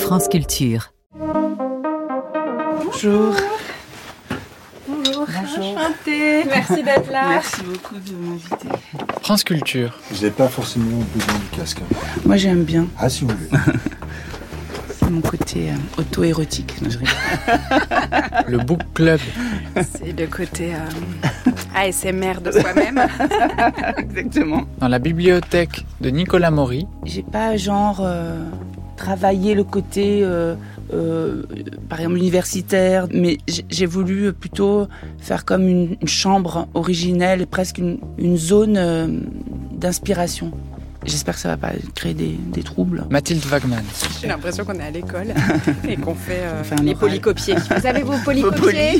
France Culture. Bonjour. Bonjour, enchantée. Merci d'être là. Merci beaucoup de m'inviter. France Culture. Vous n'avez pas forcément besoin du casque. Moi j'aime bien. Ah, si vous voulez. C'est mon côté auto-érotique. Non, je rigole. Le Book Club. C'est le côté ASMR de soi-même. Exactement. Dans la bibliothèque de Nicolas Maury. J'ai pas travaillé le côté par exemple universitaire, mais j'ai voulu plutôt faire comme une chambre originelle, presque une zone d'inspiration. J'espère que ça va pas créer des troubles. Mathilde Wagman. J'ai l'impression qu'on est à l'école et qu'on fait un les oral. polycopiers. Vous avez vos polycopiers?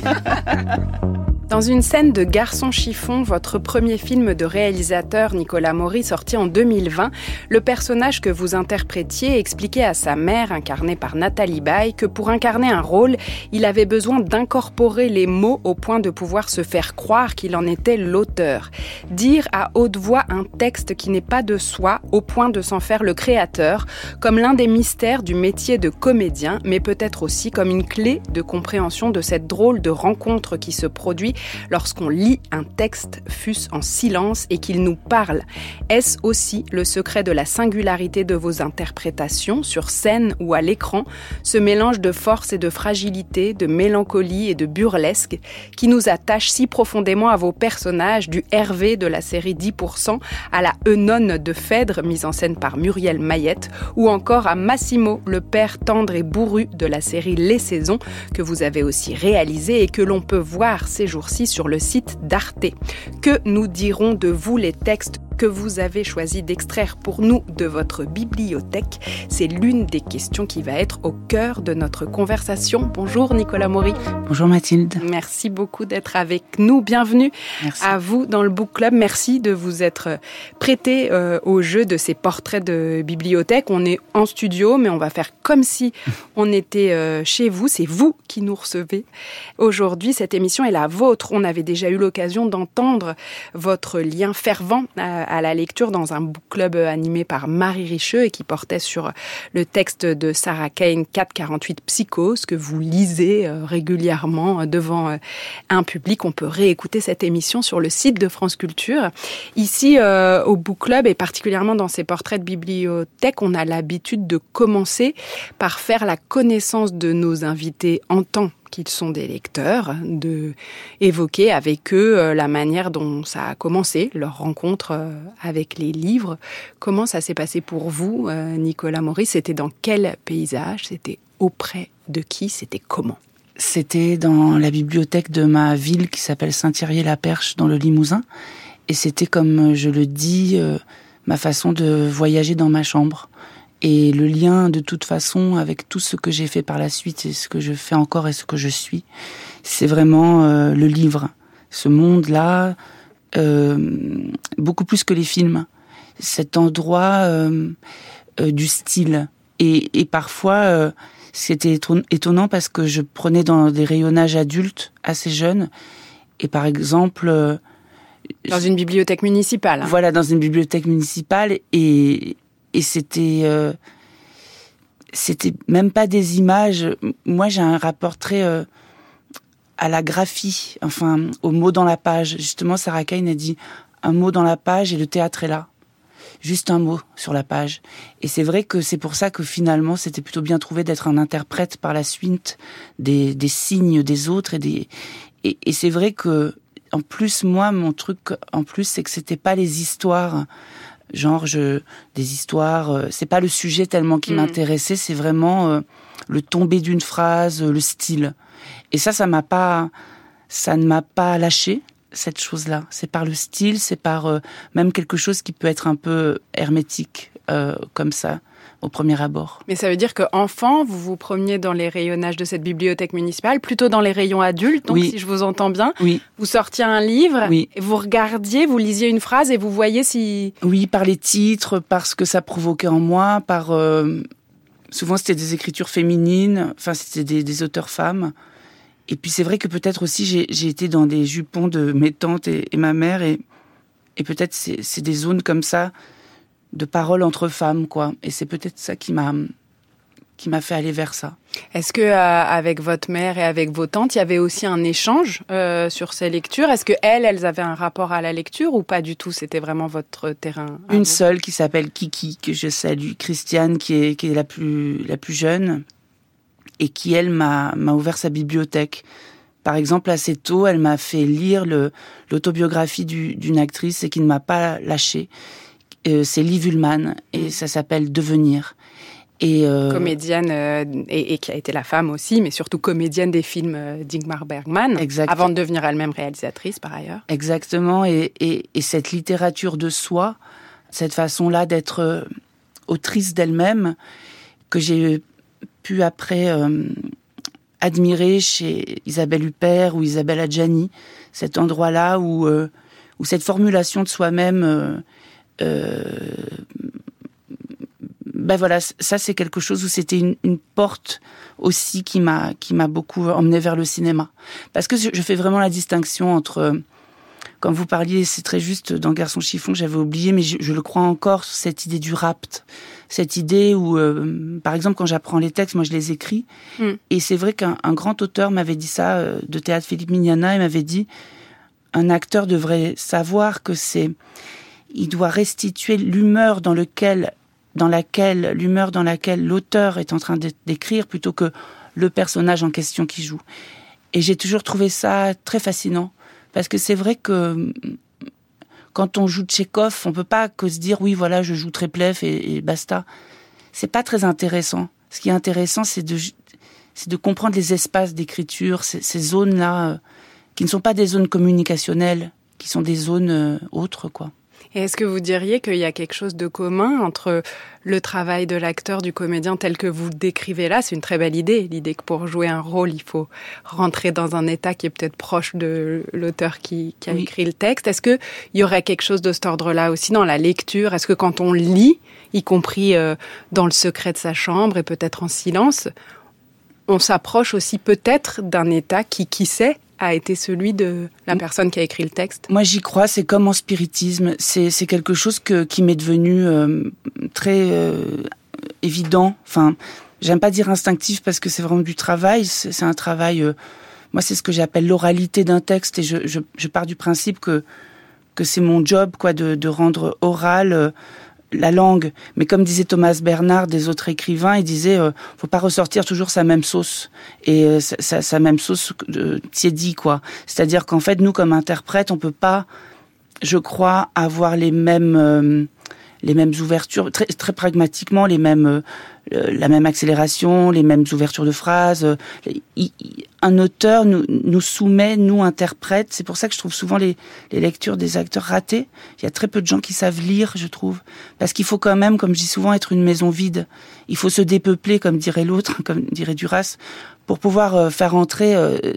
Dans une scène de Garçon chiffon, votre premier film de réalisateur Nicolas Maury, sorti en 2020, le personnage que vous interprétiez expliquait à sa mère, incarnée par Nathalie Baye, que pour incarner un rôle, il avait besoin d'incorporer les mots au point de pouvoir se faire croire qu'il en était l'auteur. Dire à haute voix un texte qui n'est pas de soi, au point de s'en faire le créateur, comme l'un des mystères du métier de comédien, mais peut-être aussi comme une clé de compréhension de cette drôle de rencontre qui se produit lorsqu'on lit un texte, fût-ce en silence, et qu'il nous parle. Est-ce aussi le secret de la singularité de vos interprétations, sur scène ou à l'écran, ce mélange de force et de fragilité, de mélancolie et de burlesque, qui nous attache si profondément à vos personnages, du Hervé de la série 10%, à la Eunone de Phèdre, mise en scène par Muriel Mayette, ou encore à Massimo, le père tendre et bourru de la série Les Saisons, que vous avez aussi réalisé et que l'on peut voir ces jours-ci sur le site d'Arte. Que nous diront de vous les textes que vous avez choisi d'extraire pour nous de votre bibliothèque? C'est l'une des questions qui va être au cœur de notre conversation. Bonjour Nicolas Maury. Bonjour Mathilde. Merci beaucoup d'être avec nous. Bienvenue Merci. à vous dans le Book Club. Merci de vous être prêté au jeu de ces portraits de bibliothèque. On est en studio, mais on va faire comme si on était chez vous. C'est vous qui nous recevez. Aujourd'hui, cette émission est la vôtre. On avait déjà eu l'occasion d'entendre votre lien fervent à la lecture dans un book club animé par Marie Richeux et qui portait sur le texte de Sarah Kane, 448 Psychose, que vous lisez régulièrement devant un public. On peut réécouter cette émission sur le site de France Culture. Ici, au book club et particulièrement dans ces portraits de bibliothèque, on a l'habitude de commencer par faire la connaissance de nos invités en tant qu'ils sont des lecteurs, de évoquer avec eux la manière dont ça a commencé, leur rencontre avec les livres. Comment ça s'est passé pour vous, Nicolas Maury? C'était dans quel paysage? C'était auprès de qui? C'était comment? C'était dans la bibliothèque de ma ville qui s'appelle Saint-Thierry-la-Perche dans le Limousin. Et c'était, comme je le dis, ma façon de voyager dans ma chambre. Et le lien, de toute façon, avec tout ce que j'ai fait par la suite et ce que je fais encore et ce que je suis, c'est vraiment le livre. Ce monde-là, beaucoup plus que les films. Cet endroit du style. Et parfois, c'était étonnant parce que je prenais dans des rayonnages adultes assez jeunes. Et par exemple... Dans une bibliothèque municipale. Hein. Voilà, dans une bibliothèque municipale. Et c'était même pas des images. Moi, j'ai un rapport très à la graphie, enfin, aux mots dans la page. Justement, Sarah Kane a dit un mot dans la page et le théâtre est là. Juste un mot sur la page. Et c'est vrai que c'est pour ça que finalement, c'était plutôt bien trouvé d'être un interprète par la suite des signes des autres et c'est vrai que, en plus, moi, mon truc, en plus, c'est que c'était pas les histoires. Des histoires, c'est pas le sujet tellement qui m'intéressait, c'est vraiment le tombé d'une phrase, le style. Et ça ne m'a pas lâché, cette chose-là. C'est par le style, c'est par même quelque chose qui peut être un peu hermétique, comme ça, au premier abord. Mais ça veut dire qu'enfant, vous vous promeniez dans les rayonnages de cette bibliothèque municipale, plutôt dans les rayons adultes, donc oui. Si je vous entends bien. Oui. Vous sortiez un livre, oui. Et vous regardiez, vous lisiez une phrase et vous voyez si... Oui, par les titres, par ce que ça provoquait en moi, par... souvent, c'était des écritures féminines, enfin, c'était des auteurs femmes. Et puis, c'est vrai que peut-être aussi, j'ai été dans des jupons de mes tantes et ma mère, et peut-être c'est des zones comme ça, de paroles entre femmes, quoi. Et c'est peut-être ça qui m'a qui m'a fait aller vers ça. Est-ce que avec votre mère et avec vos tantes, il y avait aussi un échange sur ces lectures? Est-ce que elles avaient un rapport à la lecture ou pas du tout? C'était vraiment votre terrain? Une seule qui s'appelle Kiki, que je salue, Christiane, qui est la plus jeune, et qui, elle, m'a ouvert sa bibliothèque. Par exemple, assez tôt, elle m'a fait lire l'autobiographie d'une actrice et qui ne m'a pas lâchée. C'est Liv Ullmann, et ça s'appelle Devenir. Comédienne et qui a été la femme aussi, mais surtout comédienne des films d'Ingmar Bergman, avant de devenir elle-même réalisatrice par ailleurs. Exactement, et cette littérature de soi, cette façon-là d'être autrice d'elle-même, que j'ai pu après admirer chez Isabelle Huppert ou Isabelle Adjani, cet endroit-là où cette formulation de soi-même... voilà, ça c'est quelque chose où c'était une porte aussi qui m'a beaucoup emmené vers le cinéma. Parce que je fais vraiment la distinction entre, comme vous parliez, c'est très juste dans Garçon chiffon que j'avais oublié, mais je le crois encore, cette idée du rapt. Cette idée où, par exemple, quand j'apprends les textes, moi je les écris. Et c'est vrai qu'un grand auteur m'avait dit ça, de théâtre, Philippe Mignana, il m'avait dit, un acteur devrait savoir que il doit restituer l'humeur dans laquelle l'auteur est en train d'écrire plutôt que le personnage en question qui joue. Et j'ai toujours trouvé ça très fascinant. Parce que c'est vrai que quand on joue Tchekhov, on peut pas que se dire oui, voilà, je joue Treplev et basta. C'est pas très intéressant. Ce qui est intéressant, c'est de comprendre les espaces d'écriture, ces zones-là, qui ne sont pas des zones communicationnelles, qui sont des zones autres, quoi. Et est-ce que vous diriez qu'il y a quelque chose de commun entre le travail de l'acteur, du comédien tel que vous le décrivez là? C'est une très belle idée, l'idée que pour jouer un rôle, il faut rentrer dans un état qui est peut-être proche de l'auteur qui a écrit le texte. Est-ce qu'il y aurait quelque chose de cet ordre-là aussi dans la lecture? Est-ce que quand on lit, y compris dans le secret de sa chambre et peut-être en silence, on s'approche aussi peut-être d'un état qui sait, a été celui de la personne qui a écrit le texte? Moi, j'y crois, c'est comme en spiritisme. C'est quelque chose qui m'est devenu très évident. Enfin, j'aime pas dire instinctif parce que c'est vraiment du travail. C'est un travail... moi, c'est ce que j'appelle l'oralité d'un texte. Et je pars du principe que c'est mon job, quoi, de rendre oral... la langue, mais comme disait Thomas Bernhard, des autres écrivains, il disait faut pas ressortir toujours sa même sauce et sa même sauce tiédie, quoi. C'est-à-dire qu'en fait, nous comme interprètes, on peut pas, je crois, avoir les mêmes ouvertures, très très pragmatiquement, la même accélération, les mêmes ouvertures de phrases. Un auteur nous soumet, nous interprète. C'est pour ça que je trouve souvent les lectures des acteurs ratées. Il y a très peu de gens qui savent lire, je trouve. Parce qu'il faut quand même, comme je dis souvent, être une maison vide. Il faut se dépeupler, comme dirait l'autre, comme dirait Duras, pour pouvoir faire entrer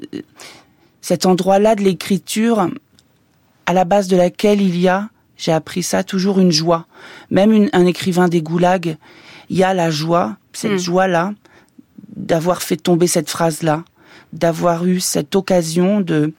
cet endroit-là de l'écriture à la base de laquelle il y a, j'ai appris ça, toujours une joie. Même un écrivain des goulags, il y a la joie, cette joie-là, d'avoir fait tomber cette phrase-là, d'avoir eu cette occasion de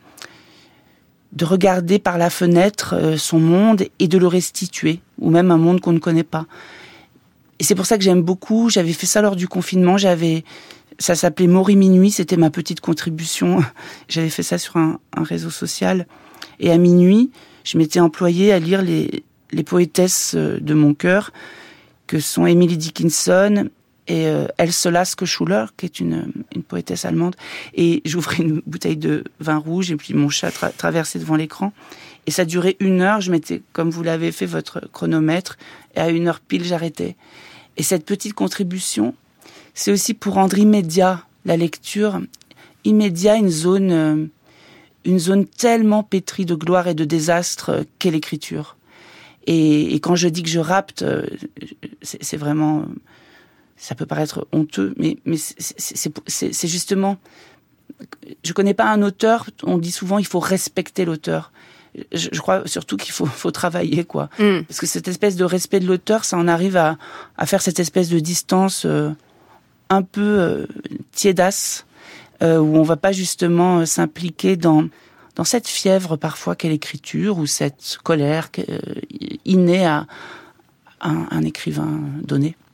regarder par la fenêtre son monde et de le restituer, ou même un monde qu'on ne connaît pas. Et c'est pour ça que j'aime beaucoup, j'avais fait ça lors du confinement, ça s'appelait Maury Minuit, c'était ma petite contribution, j'avais fait ça sur un réseau social, et à minuit, je m'étais employée à lire les poétesses de mon cœur, que sont Emily Dickinson et Else Lasker Schuller, qui est une poétesse allemande. Et j'ouvrais une bouteille de vin rouge et puis mon chat traversait devant l'écran. Et ça durait 1 heure. Je mettais, comme vous l'avez fait, votre chronomètre. Et à 1 heure pile, j'arrêtais. Et cette petite contribution, c'est aussi pour rendre immédiat la lecture, immédiat une zone tellement pétrie de gloire et de désastre qu'est l'écriture. Et quand je dis que je rapte, c'est vraiment... Ça peut paraître honteux, mais c'est justement... Je connais pas un auteur, on dit souvent il faut respecter l'auteur. Je crois surtout qu'il faut travailler, quoi. Parce que cette espèce de respect de l'auteur, ça en arrive à faire cette espèce de distance un peu tiédasse, où on va pas justement s'impliquer dans cette fièvre parfois qu'est l'écriture, ou cette colère innée à un écrivain donné.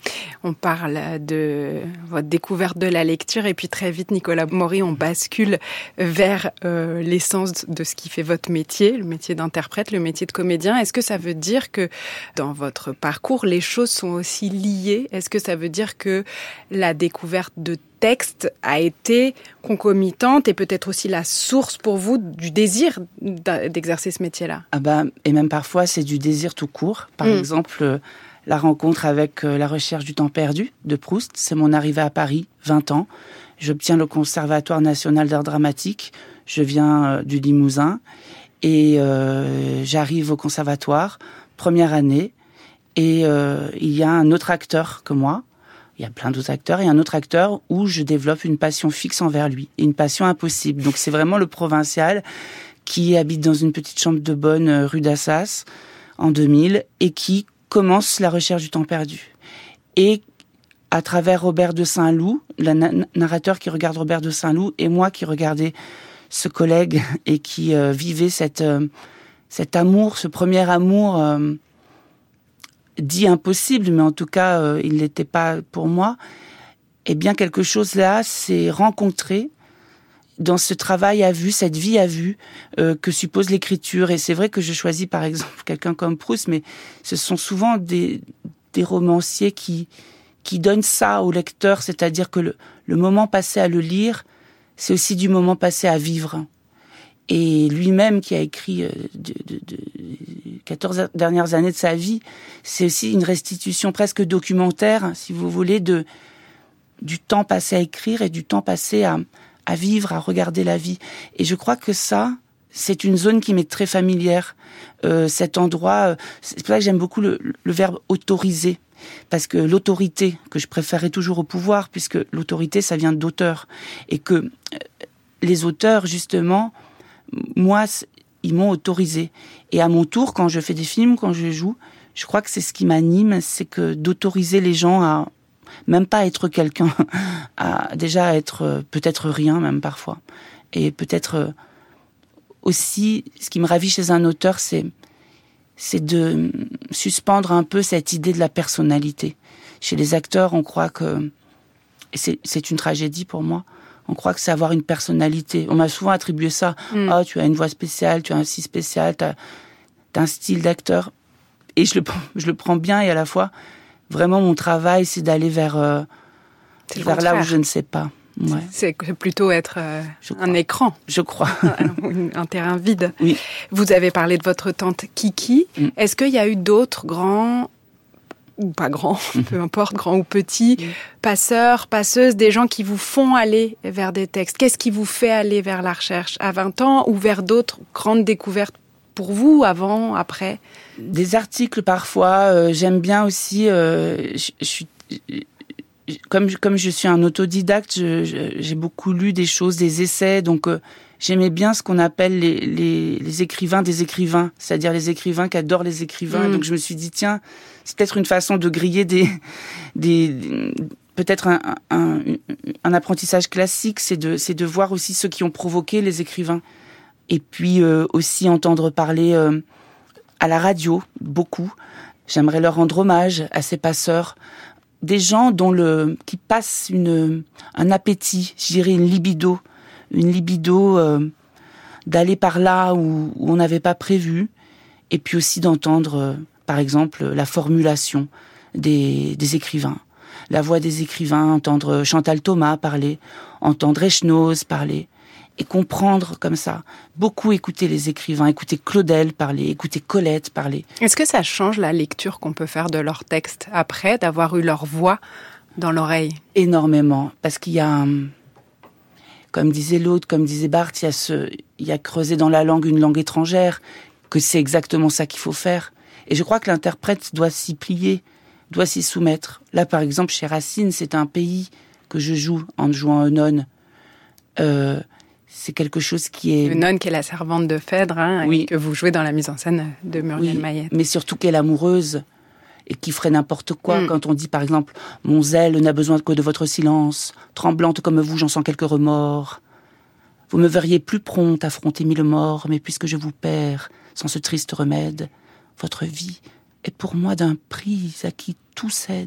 On parle de votre découverte de la lecture et puis très vite, Nicolas Maury, on bascule vers l'essence de ce qui fait votre métier, le métier d'interprète, le métier de comédien. Est-ce que ça veut dire que dans votre parcours, les choses sont aussi liées ? Est-ce que ça veut dire que la découverte de texte a été concomitante et peut-être aussi la source pour vous du désir d'exercer ce métier-là ? Et même parfois, c'est du désir tout court. Par exemple, la rencontre avec La recherche du temps perdu de Proust, c'est mon arrivée à Paris, 20 ans. J'obtiens le Conservatoire national d'art dramatique. Je viens du Limousin et j'arrive au conservatoire, première année, et il y a un autre acteur que moi. Il y a plein d'autres acteurs et un autre acteur où je développe une passion fixe envers lui et une passion impossible. Donc c'est vraiment le provincial qui habite dans une petite chambre de bonne rue d'Assas en 2000 et qui commence La recherche du temps perdu. Et à travers Robert de Saint-Loup, le narrateur qui regarde Robert de Saint-Loup et moi qui regardais ce collègue et qui vivait cet amour, ce premier amour dit impossible, mais en tout cas, il n'était pas pour moi. Eh bien, quelque chose là s'est rencontré dans ce travail à vue, cette vie à vue que suppose l'écriture. Et c'est vrai que je choisis par exemple quelqu'un comme Proust, mais ce sont souvent des romanciers qui donnent ça au lecteur, c'est-à-dire que le moment passé à le lire, c'est aussi du moment passé à vivre. Et lui-même qui a écrit 14 dernières années de sa vie, c'est aussi une restitution presque documentaire, si vous voulez, du temps passé à écrire et du temps passé à vivre, à regarder la vie. Et je crois que ça, c'est une zone qui m'est très familière. Cet endroit, c'est pour ça que j'aime beaucoup le verbe autoriser. Parce que l'autorité, que je préférais toujours au pouvoir, puisque l'autorité, ça vient d'auteur. Et que les auteurs, justement, moi, ils m'ont autorisé. Et à mon tour, quand je fais des films, quand je joue, je crois que c'est ce qui m'anime, c'est que d'autoriser les gens à même pas être quelqu'un, à déjà être peut-être rien même parfois. Et peut-être aussi, ce qui me ravit chez un auteur, c'est de suspendre un peu cette idée de la personnalité. Chez les acteurs, on croit que, et c'est une tragédie pour moi, on croit que c'est avoir une personnalité. On m'a souvent attribué ça. Ah, tu as une voix spéciale, tu as un si spécial, t'as un style d'acteur. Et je le prends bien, et à la fois, vraiment, mon travail, c'est d'aller vers là où je ne sais pas. Ouais. C'est plutôt être un écran. Je crois. Un terrain vide. Oui. Vous avez parlé de votre tante Kiki. Est-ce qu'il y a eu d'autres grands, ou pas grands, peu importe, grands ou petits, passeurs, passeuses, des gens qui vous font aller vers des textes? Qu'est-ce qui vous fait aller vers la recherche à 20 ans ou vers d'autres grandes découvertes pour vous, avant, après? Des articles parfois. J'aime bien aussi... Comme je suis un autodidacte, j'ai beaucoup lu des choses, des essais, donc j'aimais bien ce qu'on appelle les écrivains des écrivains, c'est-à-dire les écrivains qui adorent les écrivains. Donc je me suis dit, tiens, c'est peut-être une façon de griller peut-être un apprentissage classique, c'est de voir aussi ceux qui ont provoqué les écrivains. Et puis aussi entendre parler à la radio, beaucoup. J'aimerais leur rendre hommage à ces passeurs, des gens qui passent un appétit, je dirais une libido d'aller par là où on n'avait pas prévu, et puis aussi d'entendre, par exemple, la formulation des écrivains, la voix des écrivains, entendre Chantal Thomas parler, entendre Echnoz parler, et comprendre comme ça. Beaucoup écouter les écrivains, écouter Claudel parler, écouter Colette parler. Est-ce que ça change la lecture qu'on peut faire de leurs textes après, d'avoir eu leur voix dans l'oreille? Énormément, parce qu'il y a, comme disait l'autre, comme disait Barthes, il y a creuser dans la langue une langue étrangère, que c'est exactement ça qu'il faut faire. Et je crois que l'interprète doit s'y plier, doit s'y soumettre. Là, par exemple, chez Racine, c'est un pays que je joue en jouant Eunon. C'est quelque chose qui est... Eunon, qui est la servante de Phèdre, oui. Et que vous jouez dans la mise en scène de Muriel Mayet. Mais surtout qu'elle est amoureuse et qui ferait n'importe quoi. Quand on dit, par exemple, « Mon zèle n'a besoin que de votre silence. Tremblante comme vous, j'en sens quelques remords. Vous me verriez plus prompte à affronter 1000 morts, mais puisque je vous perds, sans ce triste remède, votre vie est pour moi d'un prix à qui tout cède.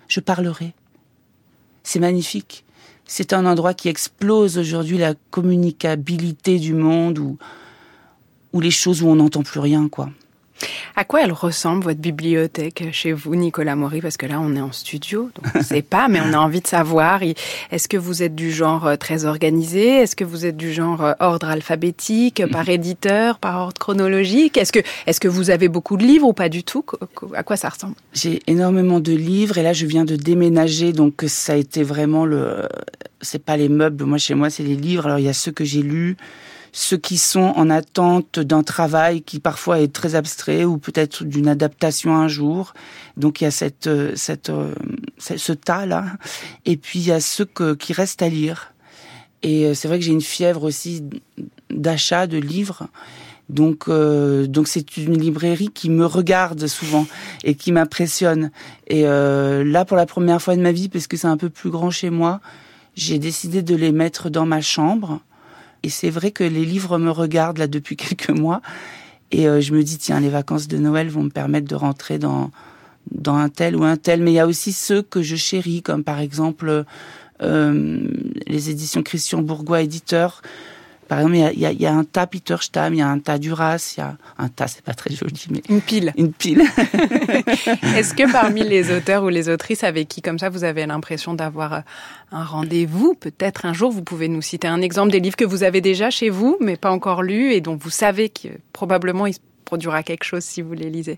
je parlerai. C'est magnifique. C'est un endroit qui explose aujourd'hui la communicabilité du monde ou les choses où on n'entend plus rien, quoi. À quoi elle ressemble, votre bibliothèque, chez vous, Nicolas Maury? Parce que là, on est en studio, donc on ne sait pas, mais on a envie de savoir. Est-ce que vous êtes du genre très organisé? Est-ce que vous êtes du genre ordre alphabétique, par éditeur, par ordre chronologique? Est-ce que vous avez beaucoup de livres ou pas du tout? À quoi ça ressemble? J'ai énormément de livres, et là, je viens de déménager, donc ça a été vraiment c'est pas les meubles, moi, chez moi, c'est les livres. Alors, il y a ceux que j'ai lus, ceux qui sont en attente d'un travail qui parfois est très abstrait ou peut-être d'une adaptation un jour. Donc il y a ce tas-là. Et puis il y a ceux qui restent à lire. Et c'est vrai que j'ai une fièvre aussi d'achat de livres. Donc c'est une librairie qui me regarde souvent et qui m'impressionne. Et là, pour la première fois de ma vie, parce que c'est un peu plus grand chez moi, j'ai décidé de les mettre dans ma chambre. Et c'est vrai que les livres me regardent là depuis quelques mois. Et je me dis, tiens, les vacances de Noël vont me permettre de rentrer dans un tel ou un tel. Mais il y a aussi ceux que je chéris, comme par exemple les éditions Christian Bourgois, éditeurs. Par exemple, il y a un tas Peter Stamm, il y a un tas Duras, il y a un tas, c'est pas très joli, mais... Une pile. Est-ce que parmi les auteurs ou les autrices avec qui, comme ça, vous avez l'impression d'avoir un rendez-vous, peut-être un jour, vous pouvez nous citer un exemple des livres que vous avez déjà chez vous, mais pas encore lus, et dont vous savez que probablement il se produira quelque chose si vous les lisez?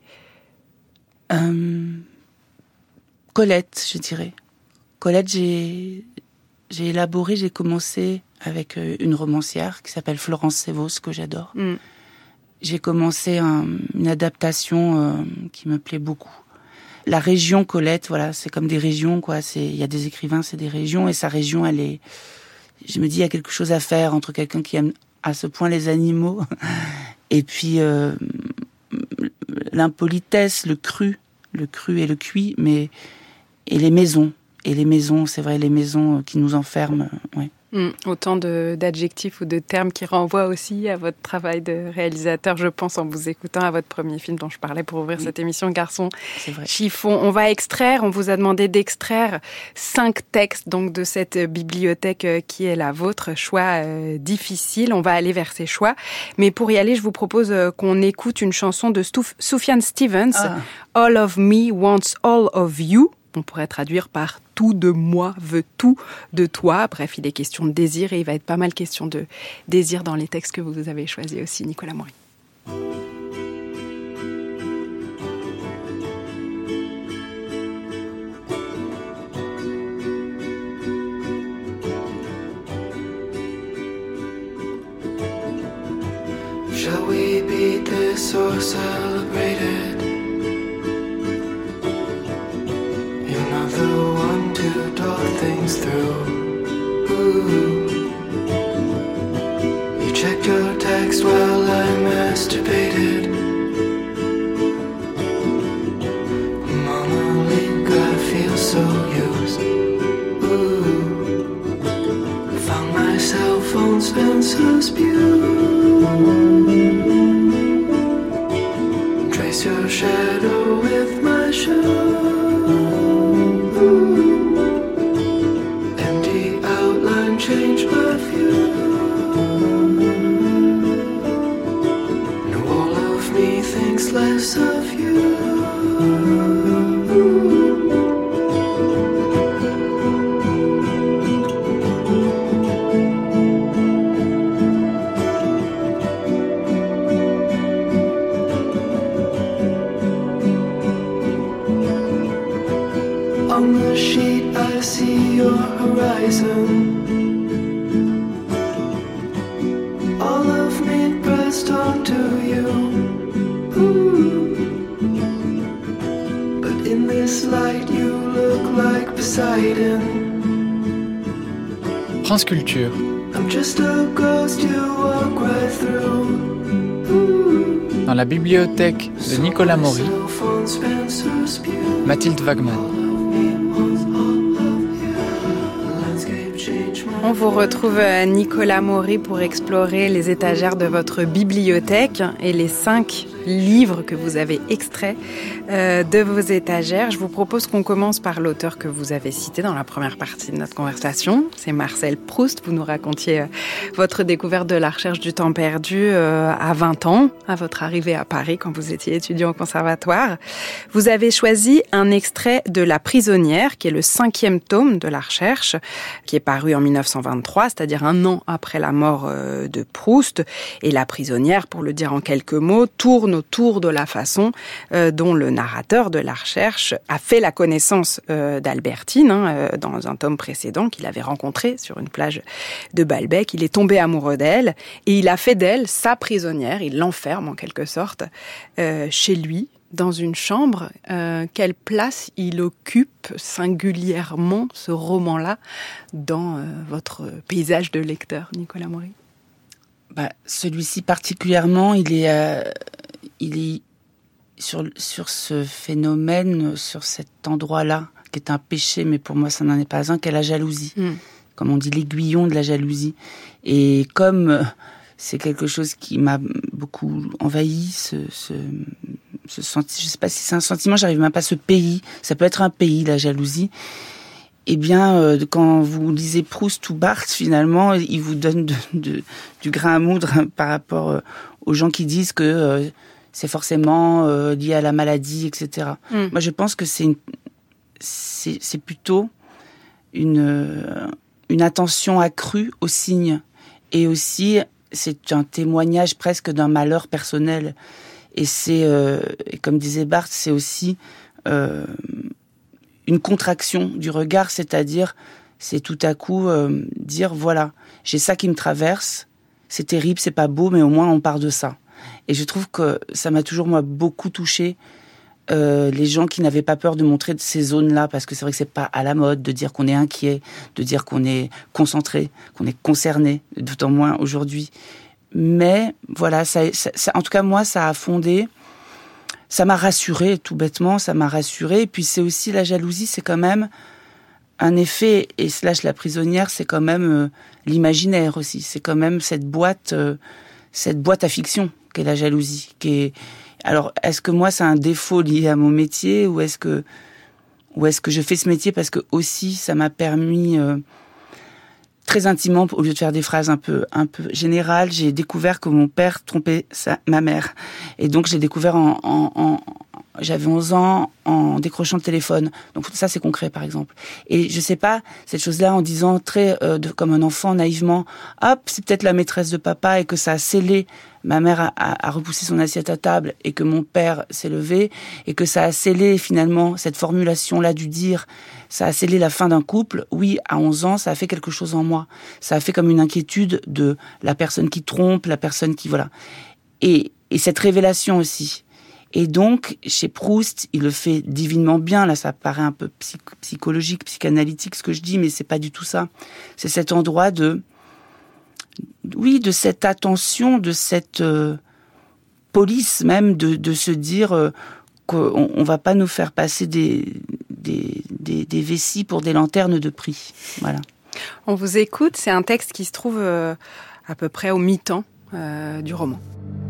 Colette, je dirais. Colette, j'ai commencé avec une romancière qui s'appelle Florence Sévos, que j'adore. J'ai commencé une adaptation qui me plaît beaucoup. La région Colette, voilà, c'est comme des régions, quoi. Il y a des écrivains, c'est des régions, et sa région, je me dis, il y a quelque chose à faire entre quelqu'un qui aime à ce point les animaux, et puis l'impolitesse, le cru et le cuit, et les maisons. Et les maisons, c'est vrai, les maisons qui nous enferment, ouais. Autant d'adjectifs ou de termes qui renvoient aussi à votre travail de réalisateur, je pense, en vous écoutant, à votre premier film dont je parlais pour ouvrir cette émission, Garçon Chiffon. On vous a demandé d'extraire 5 textes donc de cette bibliothèque qui est la vôtre. Choix difficile, on va aller vers ces choix. Mais pour y aller, je vous propose qu'on écoute une chanson de Sufjan Stevens, All of Me Wants All of You. On pourrait traduire par « tout de moi veut tout de toi ». Bref, il est question de désir et il va être pas mal question de désir dans les textes que vous avez choisis aussi, Nicolas Maury. Shall we beat this or celebrate it? The one to talk things through. Ooh. You checked your text while I masturbated. Mama Link, I feel so used. Ooh. Found my cell phone Spencer's Pew. Trace your shadow with my shoe. Empty outline, change my view. No, all of me thinks less of you. On the sheet I see your horizon. All of me pressed onto you. Ooh. But in this light you look like Poseidon. France Culture. I'm just a ghost you walk right through. Ooh. Dans la bibliothèque de Nicolas Maury, Mathilde Wagman. On vous retrouve, Nicolas Maury, pour explorer les étagères de votre bibliothèque et les 5 livres que vous avez extraits de vos étagères. Je vous propose qu'on commence par l'auteur que vous avez cité dans la première partie de notre conversation. C'est Marcel Proust. Vous nous racontiez votre découverte de la recherche du temps perdu à 20 ans, à votre arrivée à Paris quand vous étiez étudiant au conservatoire. Vous avez choisi un extrait de La prisonnière, qui est le 5e tome de la recherche, qui est paru en 1923, c'est-à-dire un an après la mort de Proust. Et La prisonnière, pour le dire en quelques mots, tourne autour de la façon dont le narrateur de la recherche a fait la connaissance d'Albertine dans un tome précédent qu'il avait rencontré sur une plage de Balbec. Il est tombé amoureux d'elle et il a fait d'elle sa prisonnière. Il l'enferme en quelque sorte chez lui, dans une chambre. Quelle place il occupe singulièrement, ce roman-là, dans votre paysage de lecteur, Nicolas Maury? Celui-ci particulièrement, il est sur ce phénomène, sur cet endroit-là, qui est un péché, mais pour moi ça n'en est pas un, qu'est la jalousie. Comme on dit, l'aiguillon de la jalousie. Et comme c'est quelque chose qui m'a beaucoup envahi, je sais pas si c'est un sentiment, j'arrive même pas à ce pays. Ça peut être un pays, la jalousie. Eh bien, quand vous lisez Proust ou Barthes, finalement, ils vous donnent du grain à moudre par rapport aux gens qui disent que c'est forcément lié à la maladie, etc. Moi, je pense que c'est plutôt une attention accrue aux signes. Et aussi, c'est un témoignage presque d'un malheur personnel. Et et comme disait Barthes, c'est aussi une contraction du regard, c'est-à-dire, c'est tout à coup dire, voilà, j'ai ça qui me traverse, c'est terrible, c'est pas beau, mais au moins on part de ça. Et je trouve que ça m'a toujours, moi, beaucoup touchée, les gens qui n'avaient pas peur de montrer ces zones-là, parce que c'est vrai que c'est pas à la mode de dire qu'on est inquiet, de dire qu'on est concentré, qu'on est concerné, d'autant moins aujourd'hui. Mais voilà, ça, en tout cas, moi, ça a fondé. Ça m'a rassurée, tout bêtement, ça m'a rassurée. Et puis c'est aussi la jalousie, c'est quand même un effet, et / la prisonnière, c'est quand même l'imaginaire aussi. C'est quand même cette boîte à fiction qu'est la jalousie. Alors, est-ce que moi, c'est un défaut lié à mon métier, ou est-ce que je fais ce métier parce que aussi ça m'a permis très intimement, au lieu de faire des phrases un peu générales, j'ai découvert que mon père trompait ma mère. Et donc, j'ai découvert j'avais 11 ans en décrochant le téléphone. Donc, ça, c'est concret, par exemple. Et je sais pas, cette chose-là, en disant comme un enfant, naïvement, hop, c'est peut-être la maîtresse de papa, et que ça a scellé. Ma mère a repoussé son assiette à table, et que mon père s'est levé, et que ça a scellé, finalement, cette formulation-là du dire, ça a scellé la fin d'un couple. Oui, à 11 ans, ça a fait quelque chose en moi. Ça a fait comme une inquiétude de la personne qui trompe, la personne qui, voilà. Et cette révélation aussi. Et donc, chez Proust, il le fait divinement bien. Là, ça paraît un peu psychologique, psychanalytique, ce que je dis, mais c'est pas du tout ça. C'est cet endroit de cette attention, de cette police même, de se dire qu'on va pas nous faire passer des vessies pour des lanternes de prix. Voilà. On vous écoute, c'est un texte qui se trouve à peu près au mi-temps du roman.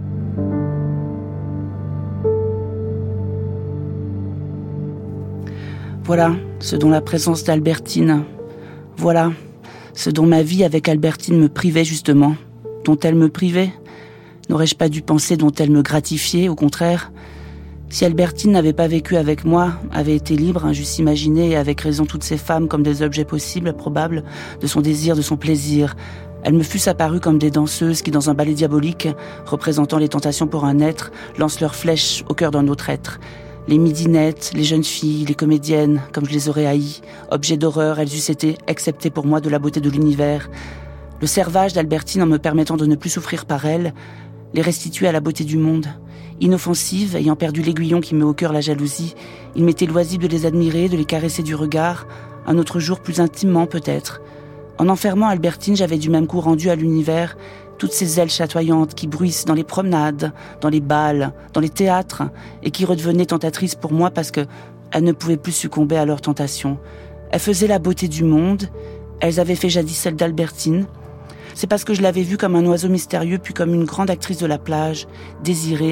Voilà ce dont la présence d'Albertine, voilà ce dont ma vie avec Albertine me privait justement, dont elle me privait. N'aurais-je pas dû penser dont elle me gratifiait, au contraire? Si Albertine n'avait pas vécu avec moi, avait été libre, j'eusse imaginé, et avec raison, toutes ces femmes comme des objets possibles, probables, de son désir, de son plaisir. Elles me fussent apparues comme des danseuses qui, dans un ballet diabolique, représentant les tentations pour un être, lancent leurs flèches au cœur d'un autre être. Les midinettes, les jeunes filles, les comédiennes, comme je les aurais haïes, objets d'horreur, elles eussent été, exceptées pour moi, de la beauté de l'univers. Le servage d'Albertine, en me permettant de ne plus souffrir par elle, les restituait à la beauté du monde. Inoffensive, ayant perdu l'aiguillon qui met au cœur la jalousie, il m'était loisible de les admirer, de les caresser du regard, un autre jour plus intimement peut-être. En enfermant Albertine, j'avais du même coup rendu à l'univers toutes ces ailes chatoyantes qui bruissent dans les promenades, dans les bals, dans les théâtres, et qui redevenaient tentatrices pour moi parce que elles ne pouvaient plus succomber à leur tentation. Elles faisaient la beauté du monde, elles avaient fait jadis celle d'Albertine. C'est parce que je l'avais vue comme un oiseau mystérieux, puis comme une grande actrice de la plage, désirée,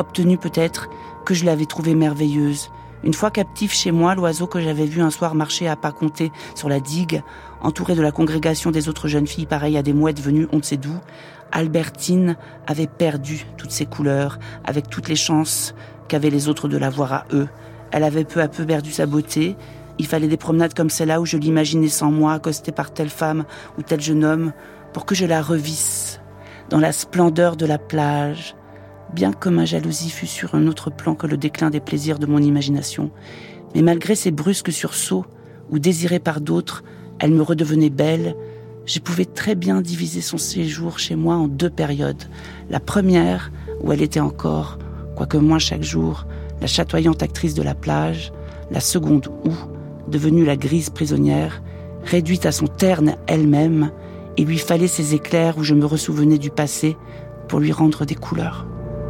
obtenu peut-être, que je l'avais trouvée merveilleuse. Une fois captif chez moi, l'oiseau que j'avais vu un soir marcher à pas compter sur la digue, entouré de la congrégation des autres jeunes filles pareilles à des mouettes venues on ne sait d'où, Albertine avait perdu toutes ses couleurs, avec toutes les chances qu'avaient les autres de la voir à eux. Elle avait peu à peu perdu sa beauté. Il fallait des promenades comme celle-là où je l'imaginais sans moi, accostée par telle femme ou tel jeune homme, pour que je la revisse dans la splendeur de la plage, bien que ma jalousie fût sur un autre plan que le déclin des plaisirs de mon imagination. Mais malgré ces brusques sursauts, ou désirée par d'autres, elle me redevenait belle. Je pouvais très bien diviser son séjour chez moi en 2 périodes. La première, où elle était encore, quoique moins chaque jour, la chatoyante actrice de la plage. La seconde où, devenue la grise prisonnière, réduite à son terne elle-même, il lui fallait ces éclairs où je me ressouvenais du passé pour lui rendre des couleurs.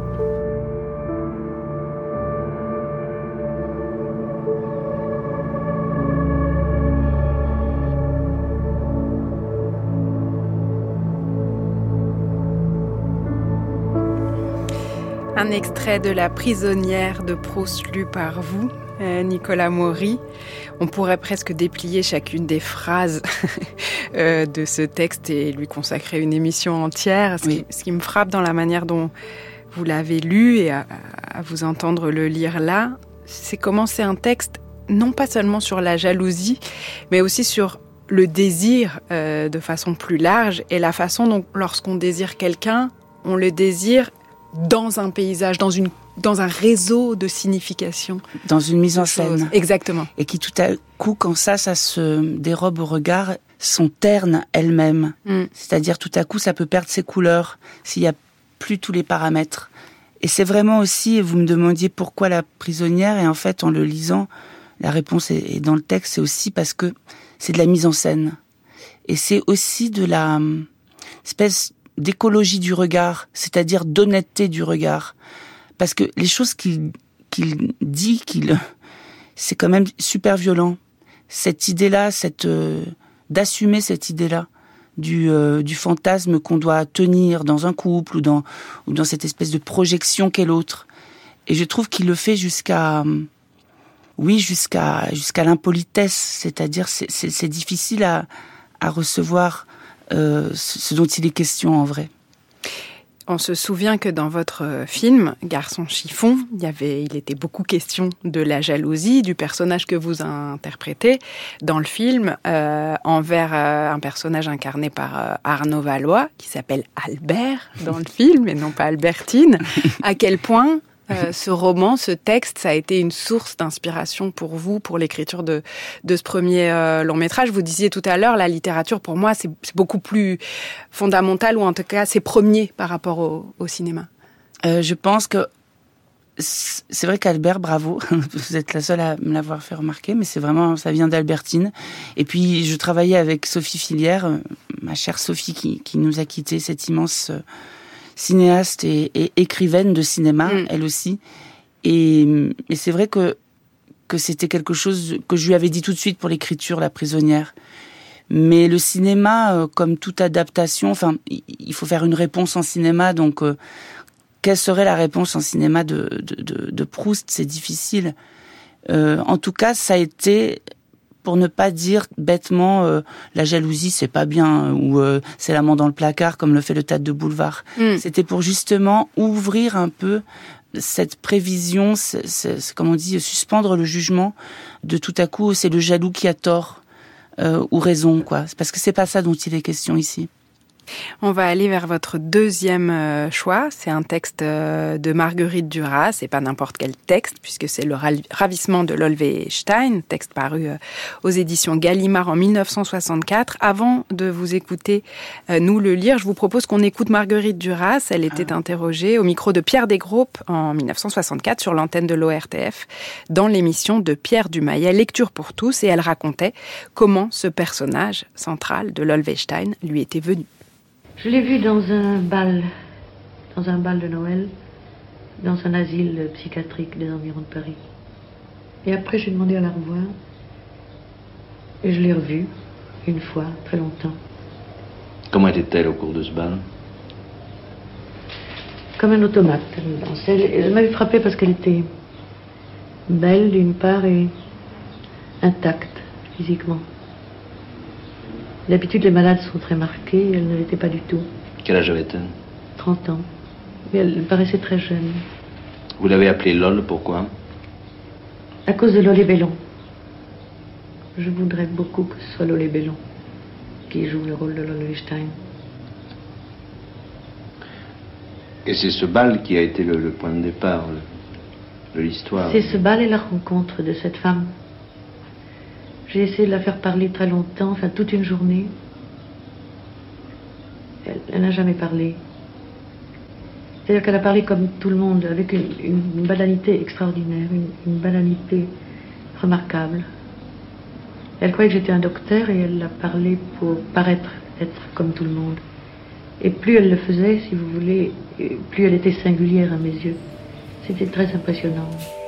Un extrait de La prisonnière de Proust lu par vous, Nicolas Maury. On pourrait presque déplier chacune des phrases de ce texte et lui consacrer une émission entière. Ce qui me frappe dans la manière dont vous l'avez lu et à vous entendre le lire là, c'est comment c'est un texte non pas seulement sur la jalousie, mais aussi sur le désir de façon plus large et la façon dont lorsqu'on désire quelqu'un, on le désire dans un paysage, dans un réseau de signification. Dans une mise en scène. Exactement. Et qui tout à coup, quand ça se dérobe au regard, sont ternes elles-mêmes. C'est-à-dire tout à coup, ça peut perdre ses couleurs s'il n'y a plus tous les paramètres. Et c'est vraiment aussi, vous me demandiez pourquoi La prisonnière, et en fait, en le lisant, la réponse est dans le texte, c'est aussi parce que c'est de la mise en scène. Et c'est aussi de la espèce d'écologie du regard, c'est-à-dire d'honnêteté du regard. Parce que les choses qu'il dit, c'est quand même super violent. Cette idée-là, d'assumer cette idée-là du fantasme qu'on doit tenir dans un couple ou dans cette espèce de projection qu'est l'autre. Et je trouve qu'il le fait jusqu'à l'impolitesse, c'est-à-dire c'est difficile à recevoir ce dont il est question en vrai. On se souvient que dans votre film, Garçon chiffon, il était beaucoup question de la jalousie du personnage que vous interprétez dans le film envers un personnage incarné par Arnaud Valois, qui s'appelle Albert dans le film et non pas Albertine. À quel point ce roman, ce texte, ça a été une source d'inspiration pour vous, pour l'écriture de ce premier long métrage. Vous disiez tout à l'heure, la littérature, pour moi, c'est beaucoup plus fondamental, ou en tout cas, c'est premier par rapport au cinéma. Je pense que c'est vrai qu'Albert, bravo, vous êtes la seule à me l'avoir fait remarquer, mais c'est vraiment, ça vient d'Albertine. Et puis, je travaillais avec Sophie Filière, ma chère Sophie, qui nous a quittés, cette immense cinéaste et écrivaine de cinéma, elle aussi. Et c'est vrai que c'était quelque chose que je lui avais dit tout de suite pour l'écriture, La prisonnière. Mais le cinéma, comme toute adaptation, enfin, il faut faire une réponse en cinéma, donc quelle serait la réponse en cinéma de Proust ? C'est difficile. En tout cas, ça a été, pour ne pas dire bêtement, la jalousie, c'est pas bien, ou c'est l'amant dans le placard, comme le fait le Théâtre de Boulevard. C'était pour justement ouvrir un peu cette prévision, c'est comme on dit, suspendre le jugement de tout à coup, c'est le jaloux qui a tort ou raison, quoi. Parce que c'est pas ça dont il est question ici. On va aller vers votre deuxième choix. C'est un texte de Marguerite Duras. C'est pas n'importe quel texte, puisque c'est Le ravissement de l'Olvestein, texte paru aux éditions Gallimard en 1964. Avant de vous écouter nous le lire, je vous propose qu'on écoute Marguerite Duras. Elle était interrogée au micro de Pierre Desgroupes en 1964 sur l'antenne de l'ORTF dans l'émission de Pierre Dumayet, Lecture pour tous, et elle racontait comment ce personnage central de l'Olvestein lui était venu. Je l'ai vu dans un bal de Noël, dans un asile psychiatrique des environs de Paris. Et après, j'ai demandé à la revoir. Et je l'ai revue, une fois, très longtemps. Comment était-elle au cours de ce bal ? comme un automate. Elle dansait. Elle m'avait frappée parce qu'elle était belle d'une part et intacte physiquement. D'habitude, les malades sont très marqués, elle ne l'était pas du tout. Quel âge avait-elle? 30 ans. Mais elle paraissait très jeune. Vous l'avez appelée Lol, pourquoi? À cause de Lolé Bellon. Je voudrais beaucoup que ce soit Lolé Bellon qui joue le rôle de Lol Wettstein. Et c'est ce bal qui a été le point de départ de l'histoire. C'est ce bal et la rencontre de cette femme. J'ai essayé de la faire parler très longtemps, enfin toute une journée. Elle n'a jamais parlé. C'est-à-dire qu'elle a parlé comme tout le monde, avec une banalité extraordinaire, une banalité remarquable. Elle croyait que j'étais un docteur et elle a parlé pour paraître être comme tout le monde. Et plus elle le faisait, si vous voulez, plus elle était singulière à mes yeux. C'était très impressionnant.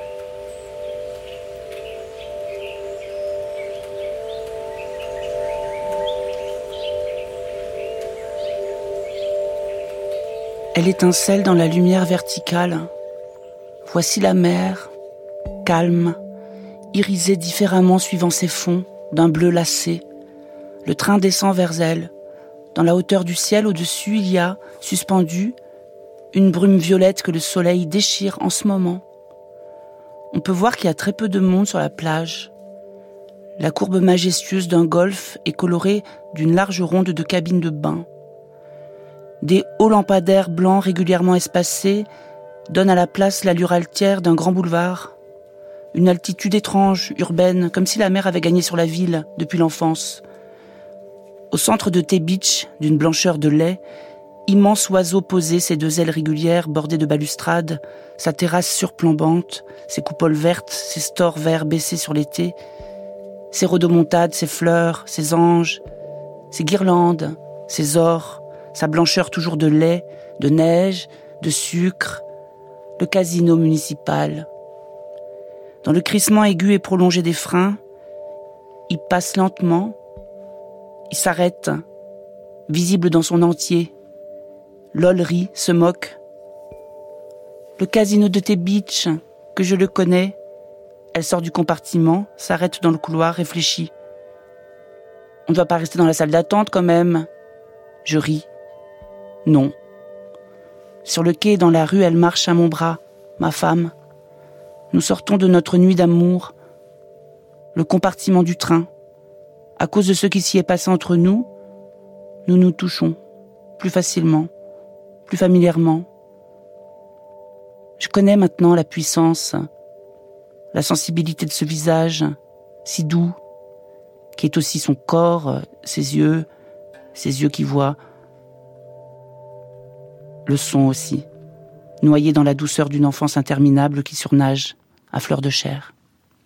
Elle étincelle dans la lumière verticale. Voici la mer, calme, irisée différemment suivant ses fonds, d'un bleu lassé. Le train descend vers elle. Dans la hauteur du ciel, au-dessus, il y a, suspendue, une brume violette que le soleil déchire en ce moment. On peut voir qu'il y a très peu de monde sur la plage. La courbe majestueuse d'un golfe est colorée d'une large ronde de cabines de bain. Des hauts lampadaires blancs régulièrement espacés donnent à la place l'allure altière d'un grand boulevard. Une altitude étrange, urbaine, comme si la mer avait gagné sur la ville depuis l'enfance. Au centre de Tay Beach, d'une blancheur de lait, immense oiseau posé, ses deux ailes régulières bordées de balustrades, sa terrasse surplombante, ses coupoles vertes, ses stores verts baissés sur l'été, ses rodomontades, ses fleurs, ses anges, ses guirlandes, ses ors, sa blancheur toujours de lait, de neige, de sucre, le casino municipal. Dans le crissement aigu et prolongé des freins, il passe lentement, il s'arrête, visible dans son entier. Lol rit, se moque. Le casino de Tay Beach, que je le connais. Elle sort du compartiment, s'arrête dans le couloir, réfléchit. On ne doit pas rester dans la salle d'attente quand même. Je ris. Non. Sur le quai, dans la rue, elle marche à mon bras, ma femme. Nous sortons de notre nuit d'amour, le compartiment du train. À cause de ce qui s'y est passé entre nous, nous nous touchons plus facilement, plus familièrement. Je connais maintenant la puissance, la sensibilité de ce visage, si doux, qui est aussi son corps, ses yeux qui voient. Le son aussi, noyé dans la douceur d'une enfance interminable qui surnage à fleur de chair.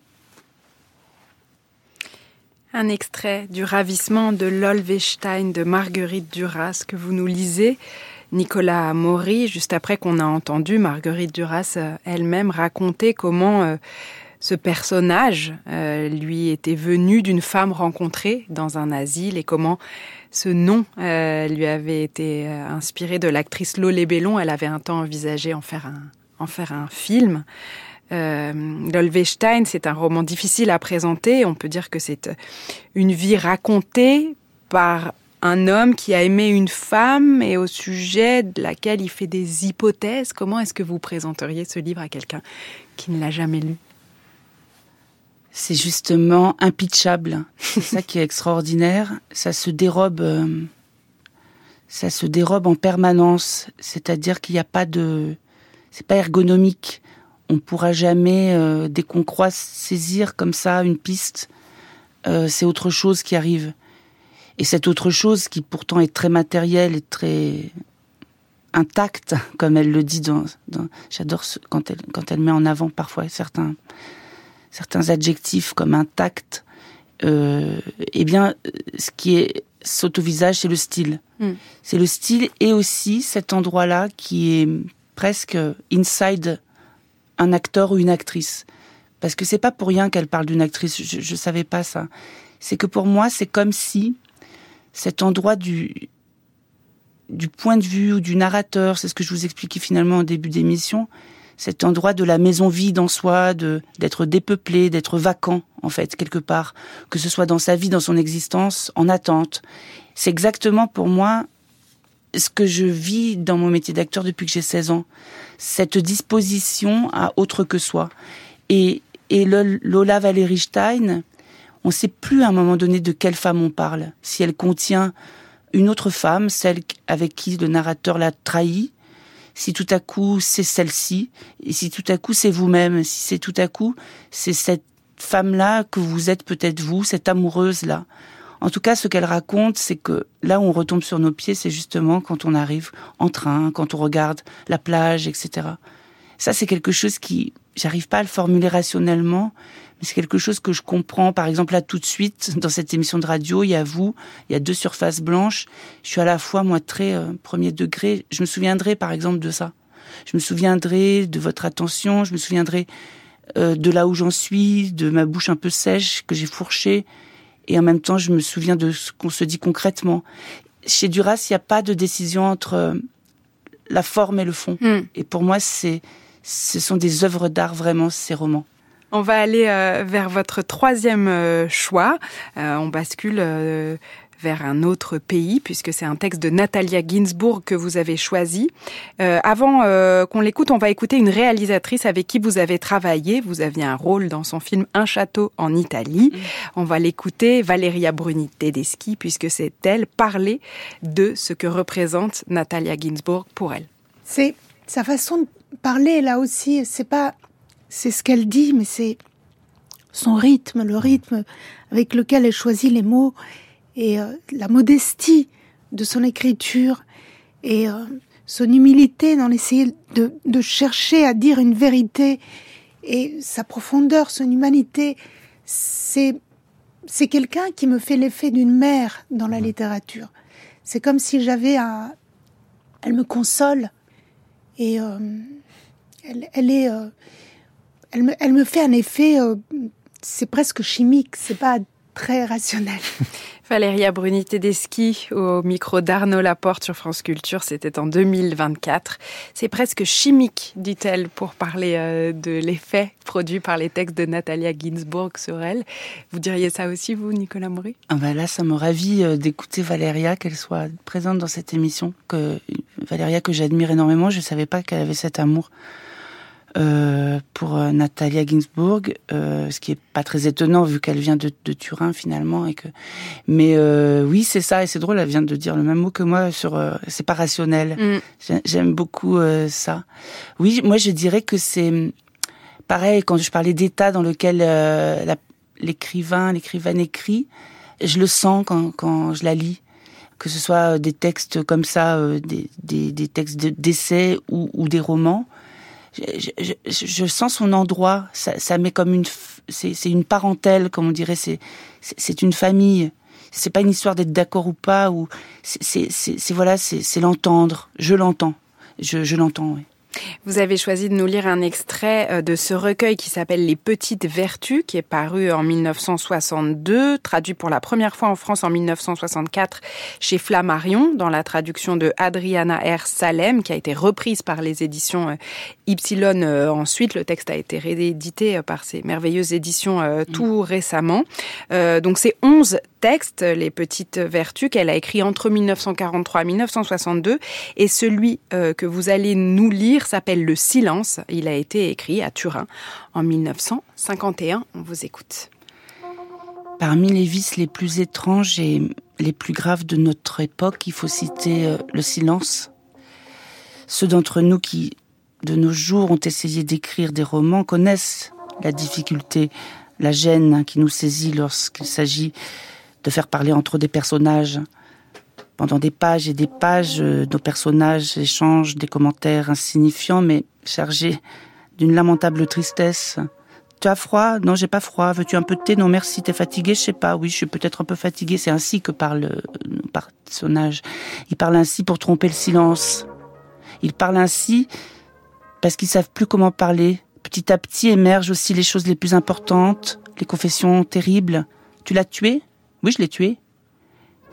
Un extrait du ravissement de Lol Wettstein de Marguerite Duras que vous nous lisez, Nicolas Maury, juste après qu'on a entendu Marguerite Duras elle-même raconter comment ce personnage lui était venu d'une femme rencontrée dans un asile et comment ce nom lui avait été inspiré de l'actrice Lolé Bellon. Elle avait un temps envisagé en faire un film. Lol Wettstein, c'est un roman difficile à présenter. On peut dire que c'est une vie racontée par un homme qui a aimé une femme et au sujet de laquelle il fait des hypothèses. Comment est-ce que vous présenteriez ce livre à quelqu'un qui ne l'a jamais lu ? C'est justement impitchable. C'est ça qui est extraordinaire. Ça se dérobe en permanence. C'est-à-dire qu'il n'y a pas de... C'est pas ergonomique. On ne pourra jamais, dès qu'on croit saisir comme ça une piste, c'est autre chose qui arrive. Et cette autre chose qui pourtant est très matérielle et très intacte, comme elle le dit j'adore quand elle met en avant parfois certains adjectifs comme intact, eh bien, ce qui saute au visage, c'est le style. C'est le style et aussi cet endroit-là qui est presque inside un acteur ou une actrice. Parce que c'est pas pour rien qu'elle parle d'une actrice, je savais pas ça. C'est que pour moi, c'est comme si cet endroit du point de vue ou du narrateur, c'est ce que je vous expliquais finalement en début d'émission, cet endroit de la maison vide en soi, d'être dépeuplé, d'être vacant, en fait, quelque part, que ce soit dans sa vie, dans son existence, en attente. C'est exactement pour moi ce que je vis dans mon métier d'acteur depuis que j'ai 16 ans. Cette disposition à autre que soi. Et Lola Valérie Stein, on ne sait plus à un moment donné de quelle femme on parle. Si elle contient une autre femme, celle avec qui le narrateur l'a trahi, si tout à coup c'est celle-ci, et si tout à coup c'est vous-même, si c'est tout à coup c'est cette femme-là que vous êtes peut-être vous, cette amoureuse-là. En tout cas, ce qu'elle raconte, c'est que là où on retombe sur nos pieds, c'est justement quand on arrive en train, quand on regarde la plage, etc. Ça, c'est quelque chose qui, j'arrive pas à le formuler rationnellement, mais c'est quelque chose que je comprends. Par exemple, là, tout de suite, dans cette émission de radio, il y a vous, il y a 2 surfaces blanches. Je suis à la fois, moi, très premier degré. Je me souviendrai, par exemple, de ça. Je me souviendrai de votre attention. Je me souviendrai de là où j'en suis, de ma bouche un peu sèche que j'ai fourchée. Et en même temps, je me souviens de ce qu'on se dit concrètement. Chez Duras, il n'y a pas de décision entre la forme et le fond. Et pour moi, ce sont des œuvres d'art, vraiment, ces romans. On va aller vers votre 3e choix. On bascule vers un autre pays, puisque c'est un texte de Natalia Ginzburg que vous avez choisi. Avant qu'on l'écoute, on va écouter une réalisatrice avec qui vous avez travaillé. Vous aviez un rôle dans son film Un château en Italie. On va l'écouter, Valeria Bruni Tedeschi, puisque c'est elle parler de ce que représente Natalia Ginzburg pour elle. C'est sa façon de parler, là aussi. C'est ce qu'elle dit, mais c'est son rythme, le rythme avec lequel elle choisit les mots et la modestie de son écriture et son humilité dans l'essayer de chercher à dire une vérité et sa profondeur, son humanité. C'est quelqu'un qui me fait l'effet d'une mère dans la littérature. C'est comme si elle me console et elle me fait un effet, c'est presque chimique, c'est pas très rationnel. Valeria Bruni Tedeschi au micro d'Arnaud Laporte sur France Culture, c'était en 2024. C'est presque chimique, dit-elle, pour parler de l'effet produit par les textes de Natalia Ginzburg sur elle. Vous diriez ça aussi, vous, Nicolas Maury ? Là, ça me ravit d'écouter Valeria, qu'elle soit présente dans cette émission. Valeria, que j'admire énormément, je ne savais pas qu'elle avait cet amour pour Natalia Ginzburg, ce qui est pas très étonnant vu qu'elle vient de Turin finalement mais oui, c'est ça, et c'est drôle, elle vient de dire le même mot que moi sur c'est pas rationnel. J'aime beaucoup ça. Oui, moi je dirais que c'est pareil quand je parlais d'état dans lequel l'écrivaine écrit, je le sens quand je la lis, que ce soit des textes comme ça, des textes d'essais ou des romans. Je sens son endroit, ça met comme c'est une parentèle, comme on dirait, c'est une famille. C'est pas une histoire d'être d'accord ou pas, ou c'est l'entendre. Je l'entends, oui. Vous avez choisi de nous lire un extrait de ce recueil qui s'appelle Les Petites Vertus, qui est paru en 1962, traduit pour la première fois en France en 1964 chez Flammarion, dans la traduction de Adriana R. Salem, qui a été reprise par les éditions Ypsilon ensuite. Le texte a été réédité par ces merveilleuses éditions tout récemment. Donc c'est 11 textes, Les Petites Vertus, qu'elle a écrit entre 1943 et 1962. Et celui que vous allez nous lire s'appelle Le Silence. Il a été écrit à Turin en 1951. On vous écoute. Parmi les vices les plus étranges et les plus graves de notre époque, il faut citer le silence. Ceux d'entre nous qui, de nos jours, ont essayé d'écrire des romans connaissent la difficulté, la gêne qui nous saisit lorsqu'il s'agit de faire parler entre des personnages. Pendant des pages et des pages, nos personnages échangent des commentaires insignifiants, mais chargés d'une lamentable tristesse. Tu as froid ? Non, j'ai pas froid. Veux-tu un peu de thé ? Non, merci. T'es fatigué ? Je sais pas. Oui, je suis peut-être un peu fatigué. C'est ainsi que parle nos personnages. Ils parlent ainsi pour tromper le silence. Ils parlent ainsi parce qu'ils savent plus comment parler. Petit à petit émergent aussi les choses les plus importantes, les confessions terribles. Tu l'as tué ? Oui, je l'ai tué.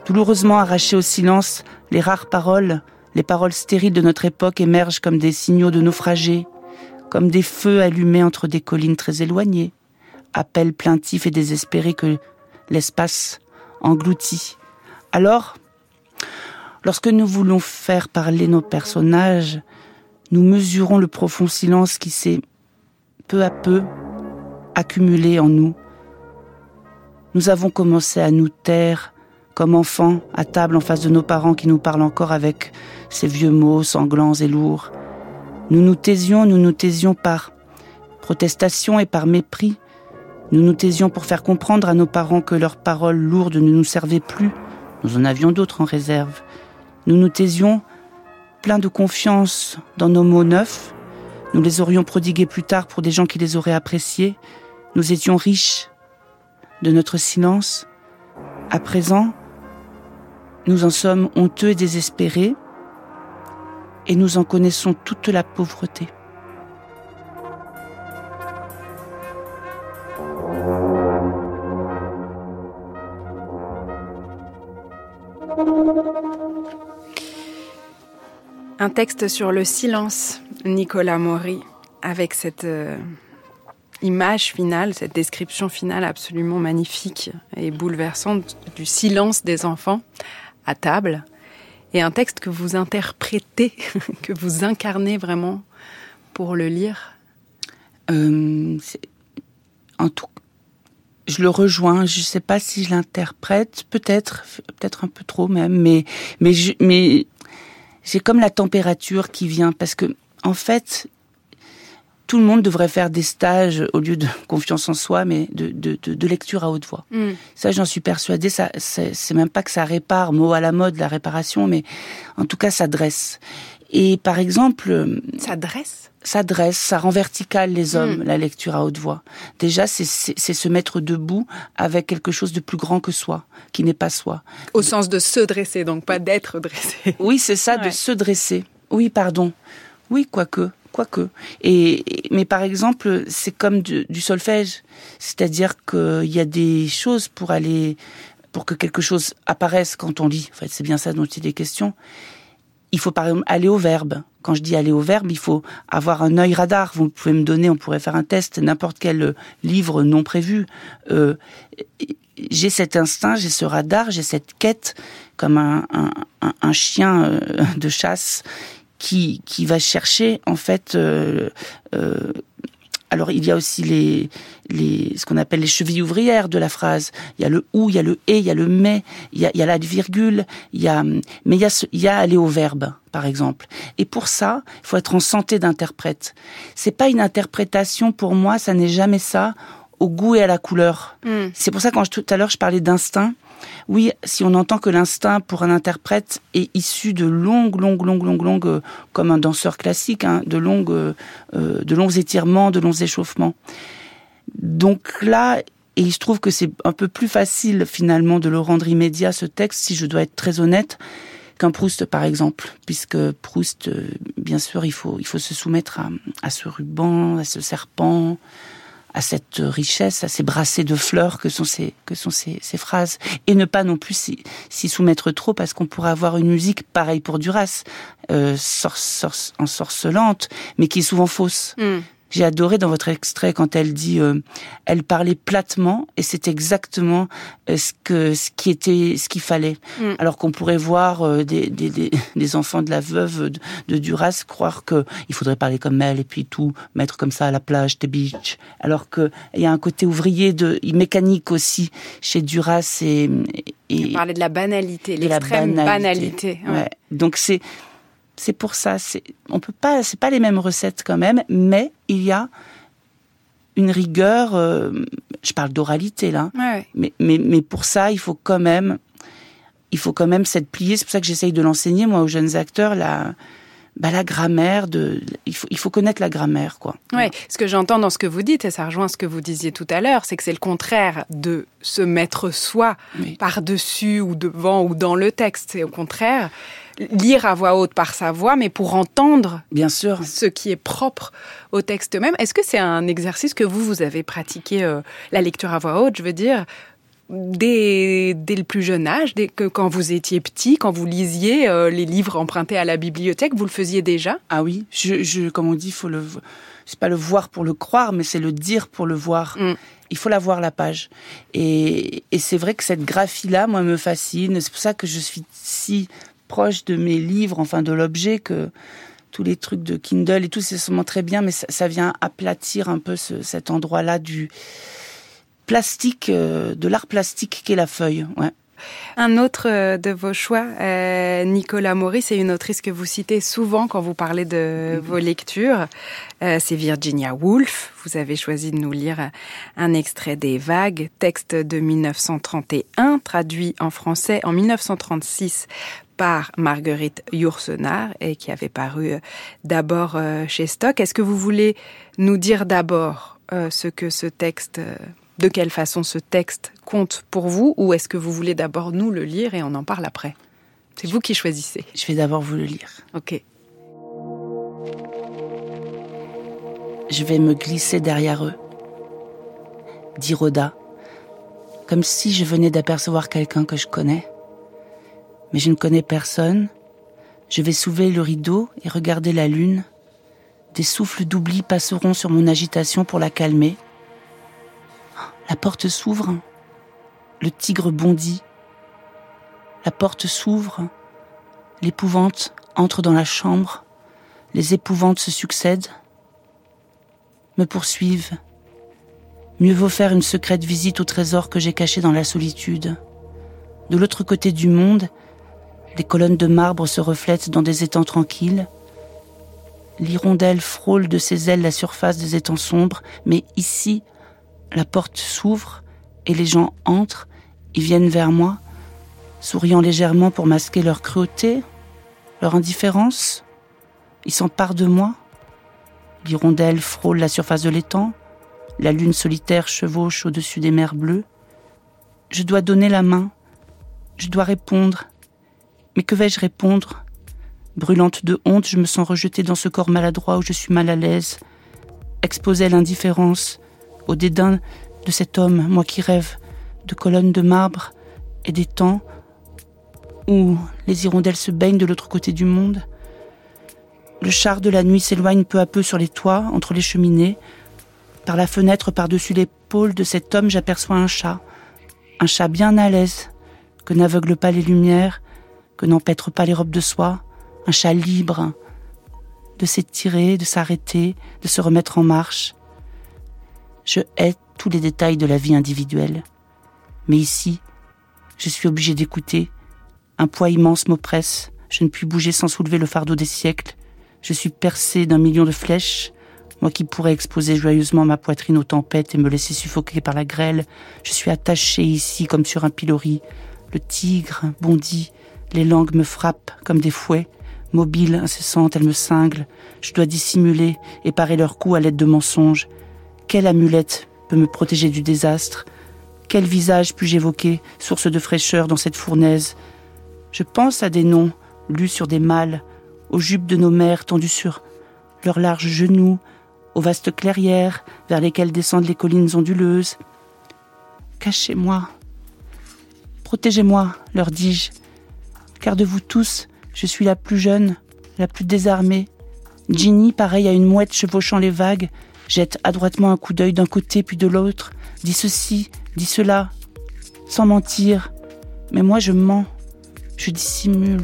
Douloureusement arrachées au silence, les rares paroles, les paroles stériles de notre époque émergent comme des signaux de naufragés, comme des feux allumés entre des collines très éloignées, appels plaintifs et désespérés que l'espace engloutit. Alors, lorsque nous voulons faire parler nos personnages, nous mesurons le profond silence qui s'est peu à peu accumulé en nous. Nous avons commencé à nous taire comme enfants à table en face de nos parents qui nous parlent encore avec ces vieux mots sanglants et lourds. Nous nous taisions par protestation et par mépris. Nous nous taisions pour faire comprendre à nos parents que leurs paroles lourdes ne nous servaient plus. Nous en avions d'autres en réserve. Nous nous taisions pleins de confiance dans nos mots neufs. Nous les aurions prodigués plus tard pour des gens qui les auraient appréciés. Nous étions riches de notre silence. À présent, nous en sommes honteux et désespérés, et nous en connaissons toute la pauvreté. Un texte sur le silence, Nicolas Maury, avec cette image finale, cette description finale absolument magnifique et bouleversante du silence des enfants à table. Et un texte que vous interprétez, que vous incarnez vraiment pour le lire. En tout, je le rejoins. Je ne sais pas si je l'interprète, peut-être un peu trop même, mais j'ai comme la température qui vient parce que en fait, tout le monde devrait faire des stages au lieu de confiance en soi, mais de lecture à haute voix. Ça, j'en suis persuadée. Ça, c'est même pas que ça répare, mot à la mode, la réparation, mais en tout cas, ça dresse. Et par exemple, ça dresse, ça rend vertical les hommes, la lecture à haute voix. Déjà, c'est se mettre debout avec quelque chose de plus grand que soi, qui n'est pas soi. Au sens de se dresser, donc pas d'être dressé. Oui, c'est ça, de se dresser. Oui, pardon. Oui, quoique. Mais par exemple, c'est comme du solfège. C'est-à-dire qu'il y a des choses pour que quelque chose apparaisse quand on lit. En fait, c'est bien ça dont il est question. Il faut par exemple aller au verbe. Quand je dis aller au verbe, il faut avoir un œil radar. Vous pouvez me donner, on pourrait faire un test, n'importe quel livre non prévu. J'ai cet instinct, j'ai ce radar, j'ai cette quête, comme un chien de chasse qui va chercher en fait. Alors il y a aussi ce qu'on appelle les chevilles ouvrières de la phrase. Il y a le ou, il y a le et, il y a le mais, il y a la virgule, il y a aller au verbe par exemple. Et pour ça, il faut être en santé d'interprète. C'est pas une interprétation pour moi, ça n'est jamais ça, au goût et à la couleur. C'est pour ça quand tout à l'heure je parlais d'instinct. Oui, si on entend que l'instinct pour un interprète est issu de longues, comme un danseur classique, de longs étirements, de longs échauffements. Donc là, et il se trouve que c'est un peu plus facile finalement de le rendre immédiat, ce texte, si je dois être très honnête, qu'un Proust par exemple, puisque Proust, bien sûr, il faut se soumettre à ce ruban, à ce serpent, à cette richesse, à ces brassées de fleurs que sont ces phrases, et ne pas non plus s'y soumettre trop, parce qu'on pourrait avoir une musique pareille pour Duras, ensorcelante, mais qui est souvent fausse. J'ai adoré dans votre extrait quand elle dit elle parlait platement et c'est exactement ce qu'il fallait. Alors qu'on pourrait voir des enfants de la veuve de Duras croire que il faudrait parler comme elle et puis tout mettre comme ça à la plage des beach. Alors que il y a un côté ouvrier mécanique aussi chez Duras et il parlait de la banalité, l'extrême banalité. Ouais. Donc c'est pour ça, on peut pas, c'est pas les mêmes recettes quand même, mais il y a une rigueur. Je parle d'oralité là, mais pour ça, il faut quand même s'être plié. C'est pour ça que j'essaye de l'enseigner moi aux jeunes acteurs la grammaire il faut connaître la grammaire quoi. Ouais, ce que j'entends dans ce que vous dites et ça rejoint ce que vous disiez tout à l'heure, c'est que c'est le contraire de se mettre soi par-dessus ou devant ou dans le texte, c'est au contraire lire à voix haute par sa voix, mais pour entendre bien sûr ce qui est propre au texte même. Est-ce que c'est un exercice que vous avez pratiqué, la lecture à voix haute, je veux dire, dès le plus jeune âge, quand vous étiez petit, quand vous lisiez les livres empruntés à la bibliothèque, vous le faisiez déjà? Ah oui, comme on dit, c'est pas le voir pour le croire, mais c'est le dire pour le voir. Il faut la voir, la page. Et c'est vrai que cette graphie-là, moi, me fascine. C'est pour ça que je suis si proche de mes livres, enfin de l'objet, que tous les trucs de Kindle et tout, c'est sûrement très bien, mais ça vient aplatir un peu cet endroit-là du plastique, de l'art plastique qu'est la feuille. Ouais. Un autre de vos choix, Nicolas Maury, c'est une autrice que vous citez souvent quand vous parlez de vos lectures. C'est Virginia Woolf. Vous avez choisi de nous lire un extrait des Vagues, texte de 1931, traduit en français en 1936 par Marguerite Yourcenar et qui avait paru d'abord chez Stock. Est-ce que vous voulez nous dire d'abord ce que ce texte... De quelle façon ce texte compte pour vous, ou est-ce que vous voulez d'abord nous le lire et on en parle après? C'est vous qui choisissez. Je vais d'abord vous le lire. Ok. Je vais me glisser derrière eux, dit Rhoda, comme si je venais d'apercevoir quelqu'un que je connais. Mais je ne connais personne. Je vais soulever le rideau et regarder la lune. Des souffles d'oubli passeront sur mon agitation pour la calmer. La porte s'ouvre, le tigre bondit. La porte s'ouvre, l'épouvante entre dans la chambre, les épouvantes se succèdent, me poursuivent. Mieux vaut faire une secrète visite au trésor que j'ai caché dans la solitude. De l'autre côté du monde, des colonnes de marbre se reflètent dans des étangs tranquilles. L'hirondelle frôle de ses ailes la surface des étangs sombres, mais ici, la porte s'ouvre et les gens entrent, ils viennent vers moi, souriant légèrement pour masquer leur cruauté, leur indifférence. Ils s'emparent de moi. L'hirondelle frôle la surface de l'étang, la lune solitaire chevauche au-dessus des mers bleues. Je dois donner la main, je dois répondre. Mais que vais-je répondre? Brûlante de honte, je me sens rejetée dans ce corps maladroit où je suis mal à l'aise, exposée à l'indifférence, au dédain de cet homme, moi qui rêve de colonnes de marbre et d'étangs où les hirondelles se baignent de l'autre côté du monde. Le char de la nuit s'éloigne peu à peu sur les toits, entre les cheminées. Par la fenêtre, par-dessus l'épaule de cet homme, j'aperçois un chat bien à l'aise, que n'aveugle pas les lumières, que n'empêtrent pas les robes de soie, un chat libre de s'étirer, de s'arrêter, de se remettre en marche. Je hais tous les détails de la vie individuelle. Mais ici, je suis obligée d'écouter. Un poids immense m'oppresse. Je ne puis bouger sans soulever le fardeau des siècles. Je suis percée d'un million de flèches. Moi qui pourrais exposer joyeusement ma poitrine aux tempêtes et me laisser suffoquer par la grêle. Je suis attachée ici comme sur un pilori. Le tigre bondit. Les langues me frappent comme des fouets. Mobile, incessante, elles me cinglent. Je dois dissimuler et parer leurs coups à l'aide de mensonges. Quelle amulette peut me protéger du désastre? Quel visage puis-je évoquer, source de fraîcheur dans cette fournaise? Je pense à des noms lus sur des malles, aux jupes de nos mères tendues sur leurs larges genoux, aux vastes clairières vers lesquelles descendent les collines onduleuses. Cachez-moi, protégez-moi, leur dis-je, car de vous tous, je suis la plus jeune, la plus désarmée. Ginny, pareille à une mouette chevauchant les vagues, jette adroitement un coup d'œil d'un côté puis de l'autre, dit ceci, dit cela, sans mentir. Mais moi je mens, je dissimule.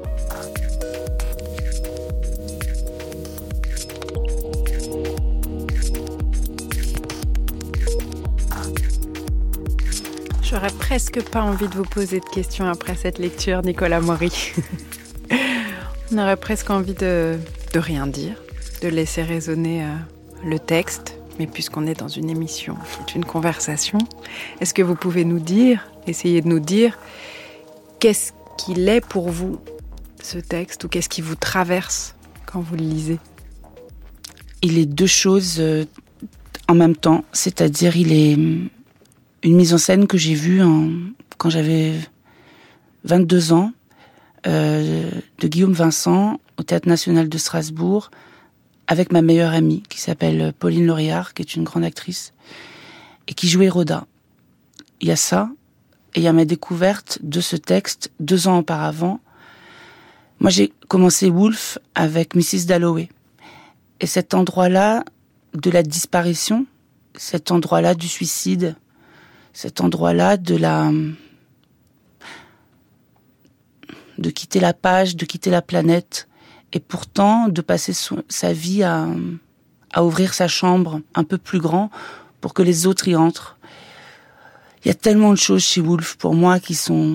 J'aurais presque pas envie de vous poser de questions après cette lecture, Nicolas Maury. On aurait presque envie de rien dire, de laisser résonner le texte. Mais puisqu'on est dans une émission qui est une conversation, est-ce que vous pouvez nous dire, essayer de nous dire, qu'est-ce qu'il est pour vous, ce texte, ou qu'est-ce qui vous traverse quand vous le lisez? Il est deux choses en même temps, c'est-à-dire il est une mise en scène que j'ai vue quand j'avais 22 ans, de Guillaume Vincent au Théâtre National de Strasbourg, avec ma meilleure amie qui s'appelle Pauline Lauriard, qui est une grande actrice, et qui jouait Rhoda. Il y a ça, et à ma découverte de ce texte 2 ans auparavant. Moi, j'ai commencé Woolf avec Mrs. Dalloway. Et cet endroit-là de la disparition, cet endroit-là du suicide, cet endroit-là de quitter la page, de quitter la planète, et pourtant de passer sa vie à ouvrir sa chambre un peu plus grand pour que les autres y entrent. Il y a tellement de choses chez Woolf pour moi qui sont...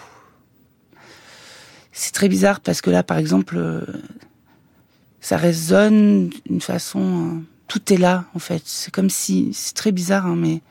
C'est très bizarre parce que là, par exemple, ça résonne d'une façon... Tout est là, en fait. C'est comme si... C'est très bizarre, hein, mais...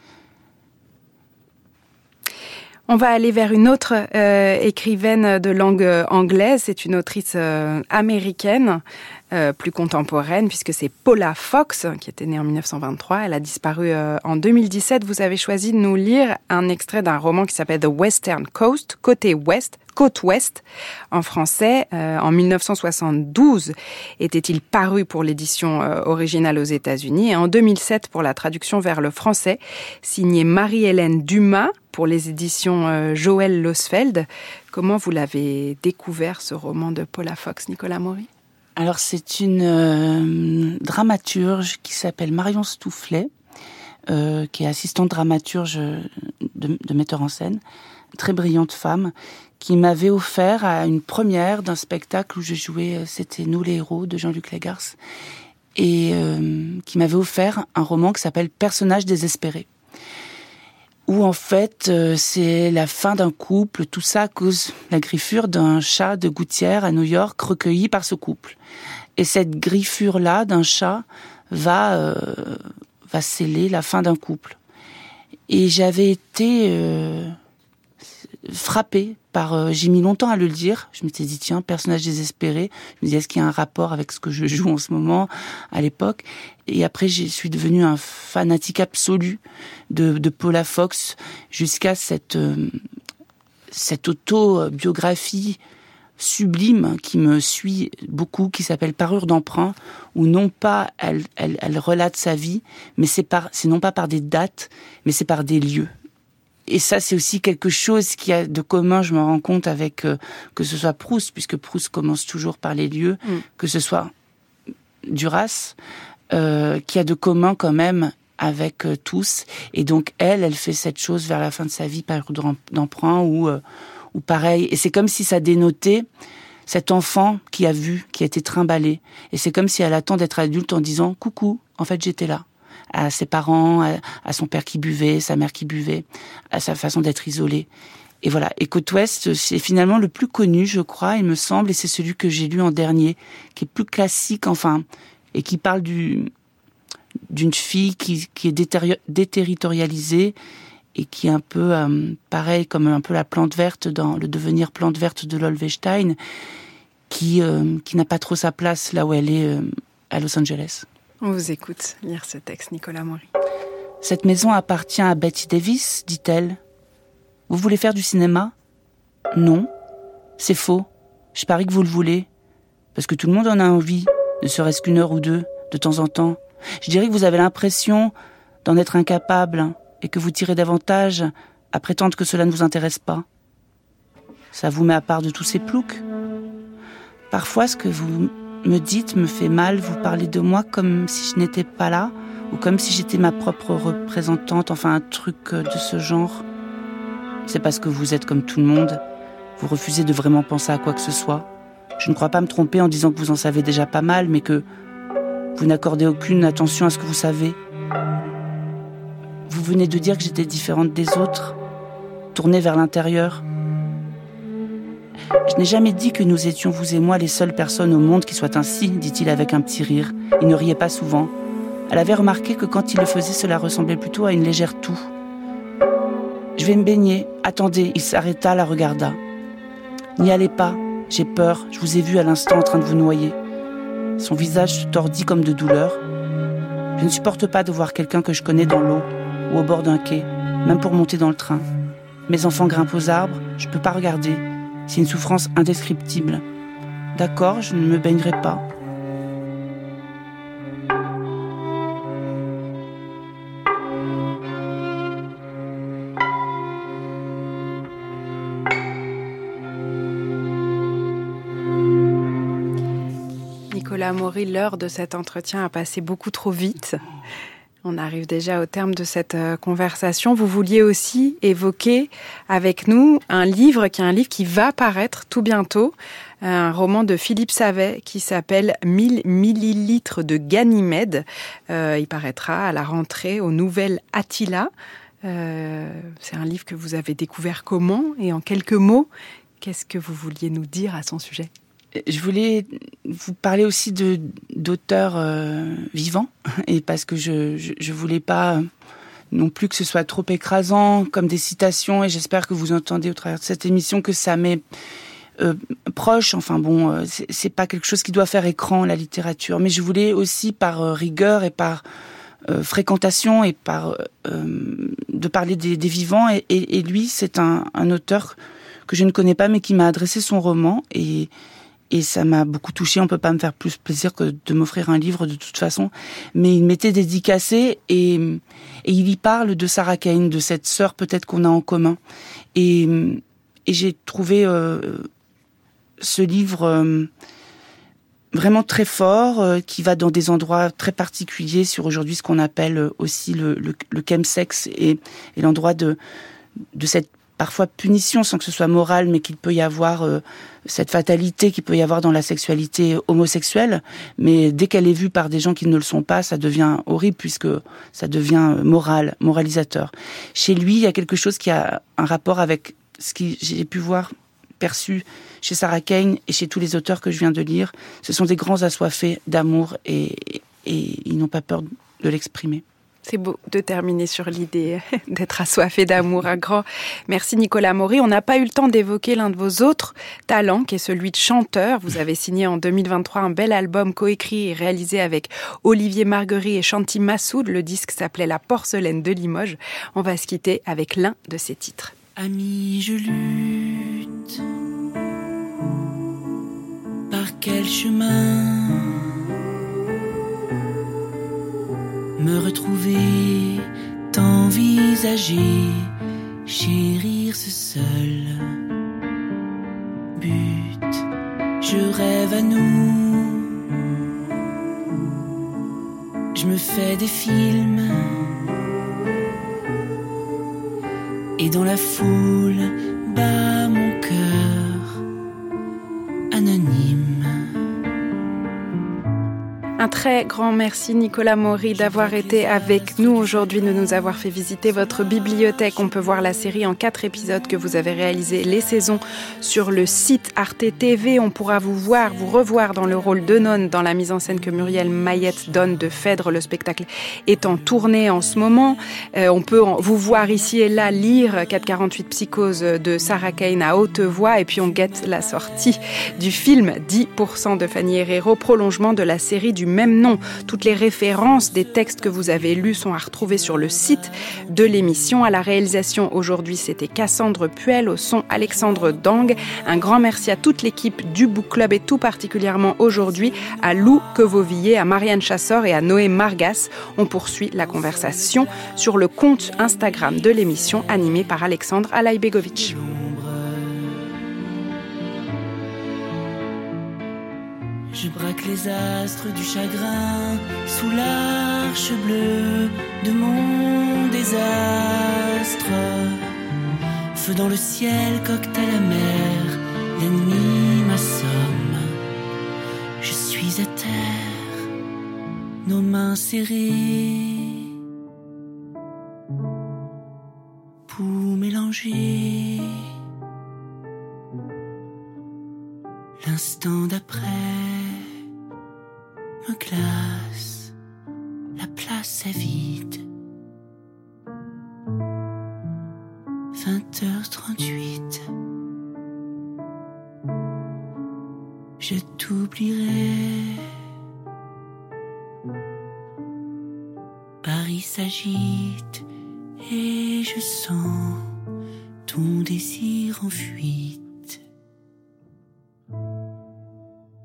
On va aller vers une autre écrivaine de langue anglaise. C'est une autrice américaine, plus contemporaine, puisque c'est Paula Fox, qui était née en 1923. Elle a disparu en 2017. Vous avez choisi de nous lire un extrait d'un roman qui s'appelle The Western Coast, côte ouest, en français. En 1972, était-il paru pour l'édition originale aux États-Unis, et en 2007 pour la traduction vers le français, signé Marie-Hélène Dumas, pour les éditions Joël Losfeld. Comment vous l'avez découvert, ce roman de Paula Fox, Nicolas Maury ? Alors, c'est une dramaturge qui s'appelle Marion Stoufflet, qui est assistante dramaturge de metteur en scène, très brillante femme, qui m'avait offert à une première d'un spectacle où je jouais, c'était Nous les héros de Jean-Luc Lagarce, et qui m'avait offert un roman qui s'appelle Personnages désespérés, où en fait c'est la fin d'un couple, tout ça à cause de la griffure d'un chat de gouttière à New York recueilli par ce couple. Et cette griffure-là d'un chat va sceller la fin d'un couple. Et j'avais été frappée par... j'ai mis longtemps à le lire. Je m'étais dit, tiens, personnage désespéré. Je me disais, est-ce qu'il y a un rapport avec ce que je joue en ce moment, à l'époque? Et après, je suis devenue un fanatique absolu de Paula Fox, jusqu'à cette autobiographie sublime qui me suit beaucoup, qui s'appelle Parure d'emprunt, où non pas elle relate sa vie, mais c'est non pas par des dates, mais c'est par des lieux. Et ça, c'est aussi quelque chose qui a de commun, je me rends compte, avec que ce soit Proust, puisque Proust commence toujours par les lieux, que ce soit Duras, qui a de commun quand même avec tous. Et donc, elle fait cette chose vers la fin de sa vie, Parure d'emprunt, ou pareil. Et c'est comme si ça dénotait cet enfant qui a été trimballé. Et c'est comme si elle attend d'être adulte en disant « Coucou, en fait, j'étais là ». À ses parents, à son père qui buvait, sa mère qui buvait, à sa façon d'être isolée. Et voilà. Et Côte Ouest, c'est finalement le plus connu, je crois, il me semble, et c'est celui que j'ai lu en dernier, qui est plus classique, enfin, et qui parle d'une fille qui est déterritorialisée et qui est un peu pareil, comme un peu la plante verte dans le devenir plante verte de Lolvestein, qui n'a pas trop sa place là où elle est à Los Angeles. On vous écoute lire ce texte, Nicolas Maury. Cette maison appartient à Betty Davis, dit-elle. Vous voulez faire du cinéma ? Non, c'est faux. Je parie que vous le voulez. Parce que tout le monde en a envie, ne serait-ce qu'une heure ou deux, de temps en temps. Je dirais que vous avez l'impression d'en être incapable et que vous tirez davantage à prétendre que cela ne vous intéresse pas. Ça vous met à part de tous ces ploucs. Parfois, ce que vous me dites me fait mal, vous parlez de moi comme si je n'étais pas là, ou comme si j'étais ma propre représentante, enfin un truc de ce genre. C'est parce que vous êtes comme tout le monde, vous refusez de vraiment penser à quoi que ce soit. Je ne crois pas me tromper en disant que vous en savez déjà pas mal, mais que vous n'accordez aucune attention à ce que vous savez. Vous venez de dire que j'étais différente des autres, tournée vers l'intérieur. Je n'ai jamais dit que nous étions, vous et moi, les seules personnes au monde qui soient ainsi, dit-il avec un petit rire. Il ne riait pas souvent. Elle avait remarqué que quand il le faisait, cela ressemblait plutôt à une légère toux. Je vais me baigner. Attendez, il s'arrêta, la regarda. N'y allez pas, j'ai peur, je vous ai vu à l'instant en train de vous noyer. Son visage se tordit comme de douleur. Je ne supporte pas de voir quelqu'un que je connais dans l'eau ou au bord d'un quai, même pour monter dans le train. Mes enfants grimpent aux arbres, je ne peux pas regarder. C'est une souffrance indescriptible. D'accord, je ne me baignerai pas. Nicolas Maury, l'heure de cet entretien a passé beaucoup trop vite. On arrive déjà au terme de cette conversation. Vous vouliez aussi évoquer avec nous un livre qui va paraître tout bientôt, un roman de Philippe Savet qui s'appelle 1000 millilitres de Ganymède. Il paraîtra à la rentrée aux Nouvelles Attila. C'est un livre que vous avez découvert comment et en quelques mots, qu'est-ce que vous vouliez nous dire à son sujet ? Je voulais vous parler aussi d'auteurs vivants, et parce que je voulais pas non plus que ce soit trop écrasant comme des citations, et j'espère que vous entendez au travers de cette émission que ça m'est proche. Enfin bon, c'est pas quelque chose qui doit faire écran, la littérature, mais je voulais aussi par rigueur et par fréquentation et par de parler des vivants, et lui c'est un auteur que je ne connais pas mais qui m'a adressé son roman, et ça m'a beaucoup touchée. On peut pas me faire plus plaisir que de m'offrir un livre de toute façon. Mais il m'était dédicacé, et il y parle de Sarah Kane, de cette sœur peut-être qu'on a en commun. Et j'ai trouvé ce livre vraiment très fort, qui va dans des endroits très particuliers sur aujourd'hui ce qu'on appelle aussi le chemsex, et l'endroit de cette parfois punition sans que ce soit moral, mais qu'il peut y avoir cette fatalité qu'il peut y avoir dans la sexualité homosexuelle, mais dès qu'elle est vue par des gens qui ne le sont pas, ça devient horrible puisque ça devient moralisateur. Chez lui, il y a quelque chose qui a un rapport avec ce que j'ai pu voir, perçu chez Sarah Kane et chez tous les auteurs que je viens de lire. Ce sont des grands assoiffés d'amour, et ils n'ont pas peur de l'exprimer. C'est beau de terminer sur l'idée d'être assoiffé d'amour. Un grand merci Nicolas Maury. On n'a pas eu le temps d'évoquer l'un de vos autres talents, qui est celui de chanteur. Vous avez signé en 2023 un bel album coécrit et réalisé avec Olivier Marguery et Chanty Massoud. Le disque s'appelait La Porcelaine de Limoges. On va se quitter avec l'un de ses titres. Ami, je lutte. Par quel chemin me retrouver, t'envisager, chérir ce seul but. Je rêve à nous, je me fais des films, et dans la foule bat mon cœur anonyme. Un très grand merci Nicolas Maury d'avoir été avec nous aujourd'hui, de nous avoir fait visiter votre bibliothèque. On peut voir la série en 4 épisodes que vous avez réalisé, les saisons, sur le site Arte TV. On pourra vous revoir dans le rôle d'Eunone dans la mise en scène que Muriel Mayette donne de Phèdre. Le spectacle est en tournée en ce moment. On peut vous voir ici et là lire 448 Psychose de Sarah Kane à haute voix, et puis on guette la sortie du film 10% de Fanny Herrero, prolongement de la série du même nom. Toutes les références des textes que vous avez lus sont à retrouver sur le site de l'émission. À la réalisation aujourd'hui, c'était Cassandre Puel, au son Alexandre Dang. Un grand merci à toute l'équipe du Book Club, et tout particulièrement aujourd'hui à Lou Quevauvillé, à Marianne Chassor et à Noé Margas. On poursuit la conversation sur le compte Instagram de l'émission animé par Alexandre Alaïbegovic. Je braque les astres du chagrin sous l'arche bleue de mon désastre. Feu dans le ciel, cocktail amer, l'ennemi m'assomme. Je suis à terre, nos mains serrées, pour mélanger l'instant d'après. Me glace, la place est vide. 20h38. Je t'oublierai. Paris s'agite et je sens ton désir en fuite.